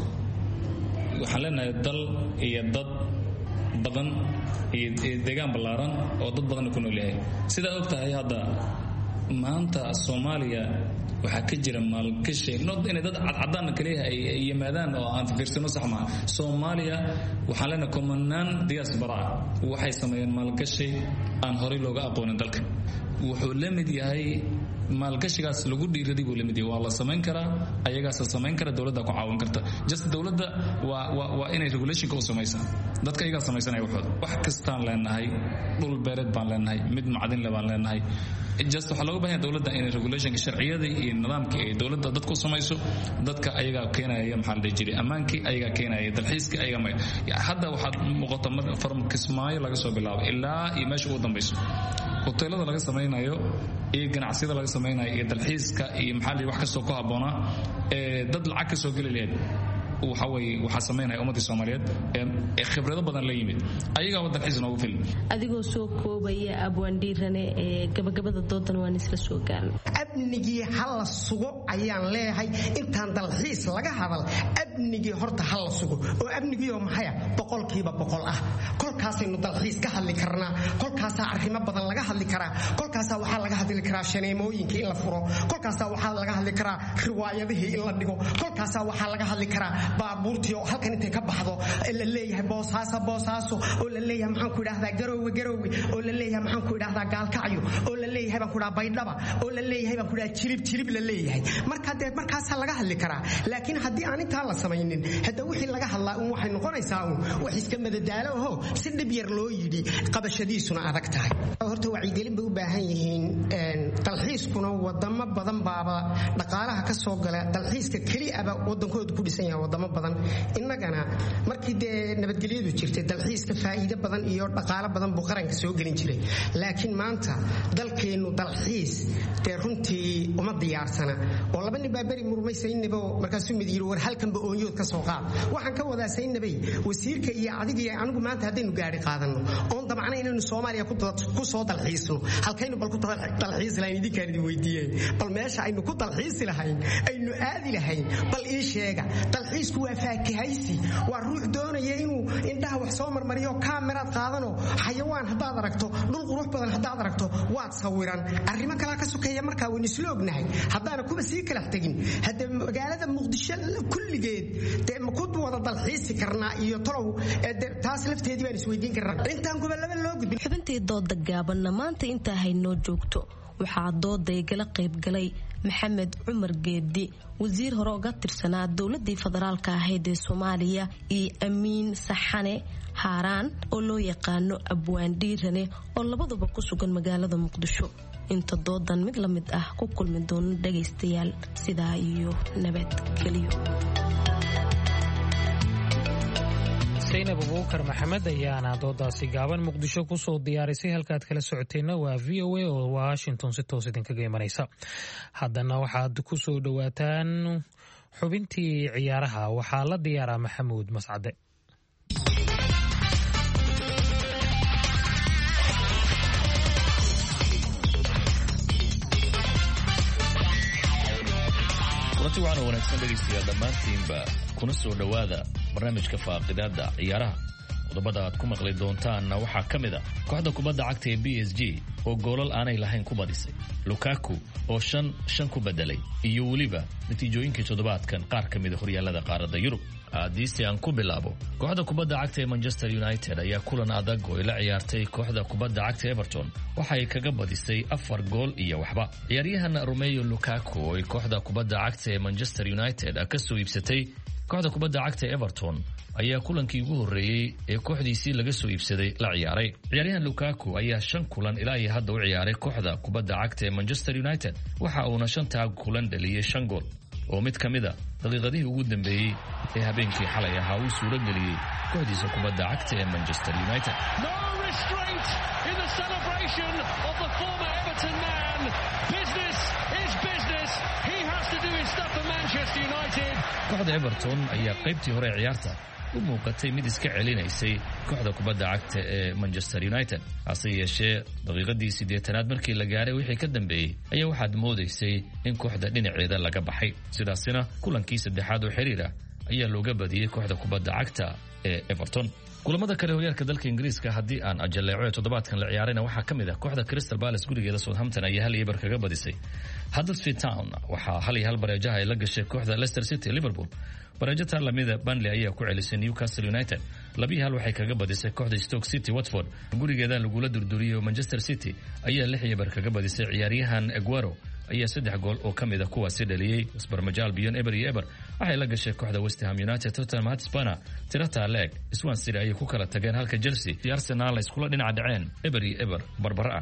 M: waxaan leenahay dal iyo dad badan iyo deegaan ballaaran oo dad badan ku nool yahay sidaa ogtahay hadda maanta Soomaaliya waxaa ka jira maalgashi inay dad cadcadaan kaliya ay yimaadaan oo aan fiirsano sax ma Soomaaliya waxaa leenahay kumanaan diaspora waxay sameeyeen maalgashi aan horey looga aqoonin dalka wuxuu la mid yahay maalgashigaas lagu dhiiraday buu la mid yahay waa la samayn karaa ayagaas samayn kara dowladda ku caawin karta just dowladda waa inay regulationka u samaysaa dadka ayaga samaysanaya wax kastaan leenahay dhul beereed baan leenahay mid macdin le baan leenahay just waxa looga baahan yahay dowladda inay regulationka sharciyada iyo nidaamka ay dowladda dadku samayso dadka ayaga keenaya maxaa la jiray amaankii ayaga keenaya dalxiiska ayaga hadda waxaad muuqata farm Kismaayo laga soo bilaabo ilaa iyo meesha ugu dambayso hoteelada laga samaynayo iyo ganacsiyada laga samaynayo iyo dalxiiska iyo maxaa la wax ka soo ku haboona dad lacag ka soo gali lahayd waxaa samaynaya ummadii Soomaaliyeed ee khibrado badan la yimid ayaga dalxiis noogu filan.
L: adigoo soo koobaya abwaandhiirane ee gabagabada doodan waan isla soo gaarnay.
N: amnigii hala sugo ayaan leeyahay intaan dalxiis laga hadal amnigii horta hala sugo oo amnigii oo maxaya 100% ah kolkaasaynu dalxiis ka hadli karnaa kolkaasaa arrimo badan laga hadli karaa kolkaasaa waxaa laga hadli karaa shaneemooyinka in la furo kolkaasaa waxaa laga hadli karaa riwaayadihii in la dhigo kolkaasaa waxaa laga hadli karaa baabuurtii oo halkan intay ka baxdo la leeyahay boosaaso oo la leeyahay maxaan ku idhaahdaa garoowe oo la leeyahay maxaan ku idhaahdaa gaalkacyo oo la leeyahay baan ku idhaahdaa baydhaba oo la leeyahay baan ku idhaahdaa jirib la leeyahay markaasaa laga hadli karaa laakiin haddii aan intaa la samaynin hadda wixii laga hadlaa waxay noqonaysaa wax iska madadaalo aho si dhib yar loo yidhi qabashadiisuna adag tahay. horta wacyigelin bay u baahan yihiin dalxiiskuna wadamo badan baaba dhaqaalaha ka soo gala dalxiiska keliaba wadankooda ku dhisan yahay wadamo badan innagana markii dee nabadgelyadu jirtay dalxiiska faa'iido badan iyo dhaqaalo badan buu qaranka soo gelin jiray laakiin maanta dalkeennu dalxiis dee runtii uma diyaarsana oo laba nin baa beri murmay Saynabo markaasuu mid yiri war halkanba oonyood ka soo qaad waxaan ka wadaa Saynabay wasiirka iyo adiga iyo anigu maanta haddaynu gaari qaadano oon damacnay inaynu Soomaaliya ku soo dalxiisno halkaynu bal ku dalxiis lahayn idinkaan idin weydiiyey bal meesha aynu ku dalxiisi lahayn aynu aadi lahayn bal ii sheega dalxiisku waa faakihaysi waa ruux doonaya inuu indhaha wax soo marmariyo kaamiraad qaadano xayawaan haddaad aragto dhul qurux badan haddaad aragto waad sawiran arrimo kale ka sokeeya markaa waynu isla ognahay haddaana kuba sii kala tegin hadda magaalada Muqdisho kulligeed dee ma ku wada dalxiisi karnaa iyo talow taas lafteedii baan isweydiin karnaa intaan gobolada loo gudbin.
L: xubintii dooda gaabanna maanta intaa haynoo joogto waxaa dooda igala qayb galay maxamed cumar geedi wasiir hore uga tirsanaa dowladii federaalka ahayd ee Soomaaliya iyo amiin saxane haaraan oo loo yaqaano abwaandhiirane oo labaduba ku sugan magaalada Muqdisho. inta doodan mid la mid ah ku kulmi doono dhagaystayaal sidaa iyo nabadgelyo.
B: Zainab Abuukar Maxamed ayaana doodaasi gaaban Muqdisho ku soo diyaarisay halkaad kala socoteenna waa VOA oo Washington si toos idinkaga imanaysa. haddana waxaad ku soo dhawaataan xubintii ciyaaraha waxaa la diyaaraa Maxamuud Mascade.
O: kulanti waxaana wanaagsan dhegaystayaal dhammaantiinba kuna soo dhowaada barnaamijka faaqidaada ciyaaraha qodobada aad ku maqli doontaanna waxaa ka mid a kooxda kubadda cagta ee PSG oo goolal aanay lahayn ku badisay Lukaku oo 5 ku bedelay iyo weliba natiijooyinkii toddobaadkan qaar ka mid a horyaalada qaaradda Yurub. haddii aan ku bilaabo kooxda kubadda cagta ee Manchester United ayaa kulan adag oo la ciyaartay kooxda kubadda cagta Everton waxay kaga badisay 4 gool iyo waxba. ciyaaryahan Romelu Lukaku oo kooxda kubadda cagta ee Manchester United ka soo iibsatay kooxda kubadda cagta Everton ayaa kulankii ugu horeeyay ee kooxdiisii laga soo iibsaday la ciyaaray. ciyaaryahan Lukaku ayaa 5 kulan ilaa iyo hadda u ciyaaray kooxda kubadda cagta ee Manchester United waxa uuna 5 kulan dhaliyay 5 gool oo mid kamid ah daqiiqadihii ugu dambeeyay ee habeenkii xalay ahaa uu suuro geliyay kooxdiisa kubadda cagta ee Manchester United.
P: No restraint in the celebration of the former Everton man. Business is business. He has to do his stuff for Manchester United.
O: kooxda Everton ayaa qaybtii hore ciyaarta u muuqatay mid iska celinaysay kooxda kubadda cagta ee Manchester United hase yeeshee daqiiqadii 80aad markii la gaaray wixii ka dambeeyay ayaa waxaad moodaysay in kooxda dhinaceeda laga baxay sidaasina kulankii saddexaad oo xiriir ah ayaa looga badiyay kooxda kubadda cagta ee Everton. kulamada kale horyaalka dalka Ingiriiska haddii aan ajaleeco toddobaadkan la ciyaarayna waxaa ka mid ah kooxda Crystal Palace gurigeeda Southampton ayaa 1-2 kaga badisay. Huddersfield Town waxaa 1-1 bareejaha ay la gashay kooxda Leicester City. Liverpool bareejada lamida Burnley ayaa ku celisay Newcastle United. 2-1 waxay kaga badisay kooxda Stoke City. Watford gurigeeda lagula durduriyay Manchester City ayaa 6-2 kaga badisay. ciyaaryahan Aguero ayaa 3 gool oo kamid ah kuwaasi dhaliyay. Spermajal Albion Eber waxay la gashay kooxda West Ham United. Tottenham Hotspur tirata leeg Swansea ayay ku kala tageen halka Chelsea iyo Arsenal ay iskula dhinac dhaceen Eber barbara ah.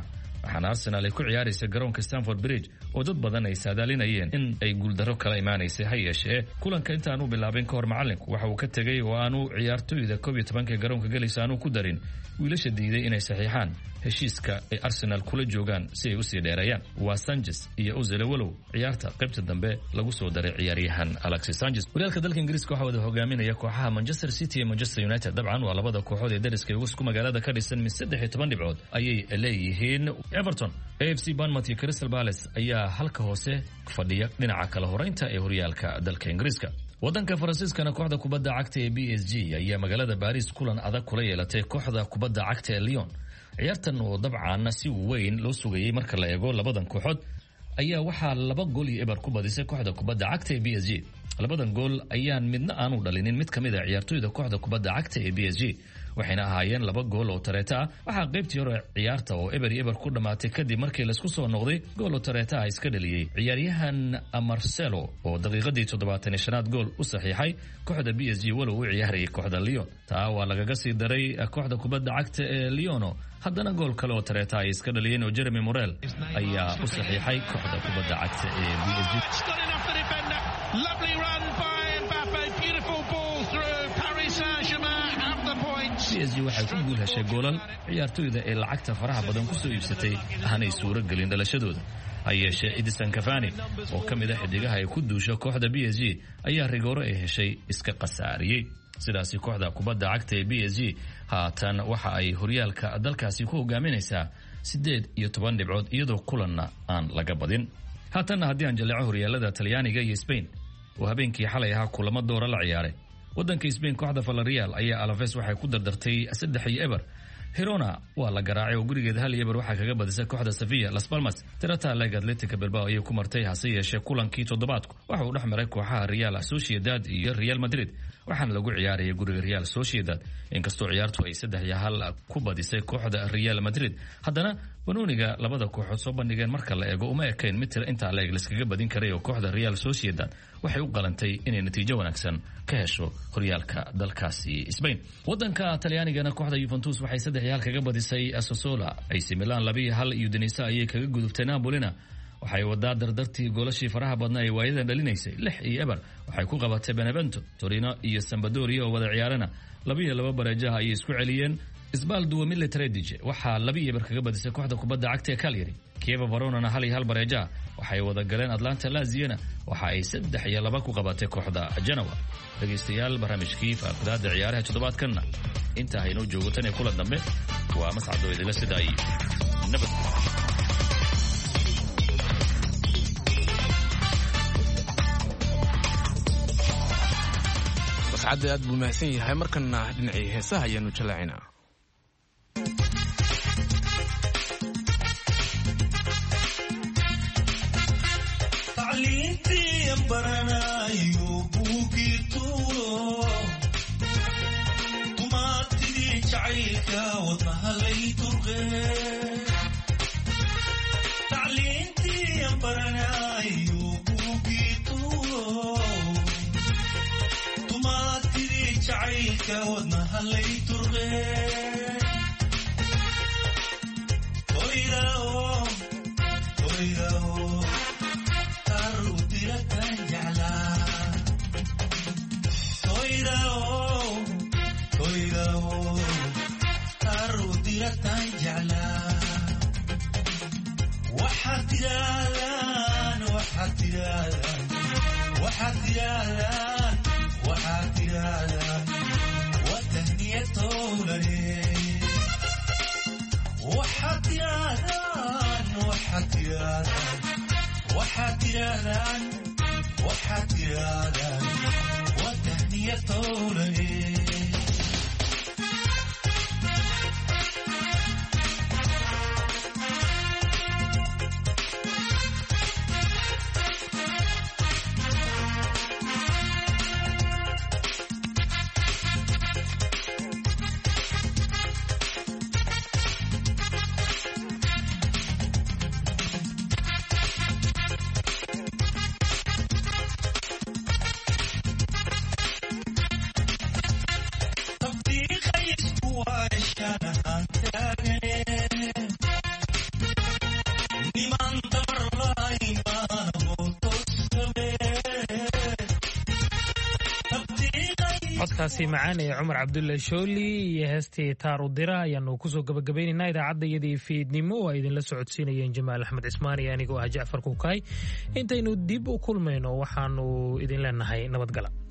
O: waxaana Arsenal ay ku ciyaaraysa garoonka Stamford Bridge oo dad badan ay saadaalinayeen in ay guuldaro kala imaanaysay hayeeshee kulanka intaan u bilaabin ka hor macallinku waxa uu ka tegay oo aanu ciyaartoyda 12 garoonka galaysa aanu ku darin wiilasha diiday inay saxiixaan heshiiska ay Arsenal kula joogaan si ay u sii dheereeyaan waa Sanchez iyo Ozil walow ciyaarta qaybta dambe lagu soo daray ciyaaryahan Alexis Sanchez walaalka dalka Ingiriiska waxa wada hogaaminaya kooxaha Manchester City iyo Manchester United dabcan waa labada kooxood ee dariska ugu isku magaalada ka dhisan min 13 dhibcood ayay leeyihiin Everton AFC Bournemouth iyo Crystal Palace ayaa halka hoose fadhiya dhinaca kala horeynta ee horyaalka dalka Ingiriiska wadanka Faransiiskana kooxda kubadda cagta ee PSG ayaa magaalada Paris kulan adag kula yeelatay kooxda kubadda cagta ee Lyon ciyaartan oo dabcan si weyn loo sugayay marka la eego labadan kooxood ayaa waxaa 2 gool iyo eber ku badisay kooxda kubadda cagta ee PSG labadan gool ayaan midna aanu dhalinin mid kamid ah ciyaartoyda kooxda kubadda cagta ee PSG waxayna ahaayeen 2 gool oo tareeta ah waxa qaybtii hore ciyaarta oo eber ku dhamaatay kadib markii la isku soo noqday gool oo tareeta ah iska dhaliyay ciyaaryahan Marcelo oo daqiiqadii 75aad gool u saxiixay kooxda PSG walow uu ciyaarayay kooxda Lyon taa waa lagaga sii daray kooxda kubadda cagta ee Lyon haddana gool kale oo tareeta ay iska dhaliyeen oo Jeremy Morel ayaa u saxiixay kooxda kubadda cagta ee PSG
P: Lovely run by Mbappe, beautiful ball through Paris Saint-Germain at the point.
O: PSG waxay ku guul heshay goolal ciyaartoyda ee lacagta faraha badan ku soo iibsatay aanay suuro gelin dhalashadooda hayeeshee Edinson Cavani oo kamid ah xidigaha ay ku duusho kooxda PSG ayaa rigooro ay heshay iska qasaariyay sidaasi kooxda kubadda cagta ee PSG haatan waxa ay horyaalka dalkaasi ku hogaaminaysaa 18 dhibcood iyadoo kulanna aan laga badin haatan haddii aan jaleeco horyaalada Talyaaniga iyo Spain oo habeenkii xalay ahaa kulamo doora la ciyaaray wadanka Spain kooxda Villarreal ayaa Alaves waxay ku dardartay 3-0 Girona waa la garaacay oo gurigeeda 1-0 waxa kaga badisay kooxda Sevilla Las Palmas tirata Liga Athletic Bilbao ayay ku martay hase yeeshee kulankii toddobaadku waxa uu dhexmaray kooxaha Real Sociedad iyo Real Madrid waxaana lagu ciyaarayay guriga Real Sociedad inkastoo ciyaartu ay 3-1 ku badisay kooxda Real Madrid haddana banooniga labada kooxood soo bandhigeen marka la eego uma ekayn mid inta la iskaga badin karay oo kooxda Real Sociedad waxay u qalantay inay natiijo wanaagsan ka hesho horyaalka dalkaasi Spain wadanka Talyaanigana kooxda Juventus waxay 3-1 kaga badisay Sassuolo AC Milan 2-1 iyo Udinese ayay kaga gudubtay Napolina waxay wadaa dardartii goolashii faraha badnaa ee waayadan dhalinaysay 6-0 waxay ku qabatay Benevento Torino iyo Sampdoria oo wada ciyaarana 2-2 bareejaha ay isku celiyeen Isbaldo Militaridice waxaa 2-0 kaga badisay kooxda kubadda cagta ee Cagliari Chievo Verona 1-1 bareejaha waxay wada galeen Atlanta Lazio waxa ay 3-2 ku qabatay kooxda Genoa dhageystayaal barnaamijkii faaqidaada ciyaaraha toddobaadkan inta hayno joogo tan kula dambe waa mas'ado idila sidaay nabad
A: mas'ado aad buu mahadsan yahay markana dhinacii heesaha ayaanu jalaacina
B: codkaasi macaan ee Cumar Cabdulle Shooli iyo heestii Taaru Dira ayaanu ku soo gabagabaynaynaa idaacadayadii fiidnimo oo idinla socodsiinayeen Jamaal Axmed Cismaan iyo anigoo ah Jacfar Kuukay intaynu dib u kulmayno waxaanu idin leenahay nabadgala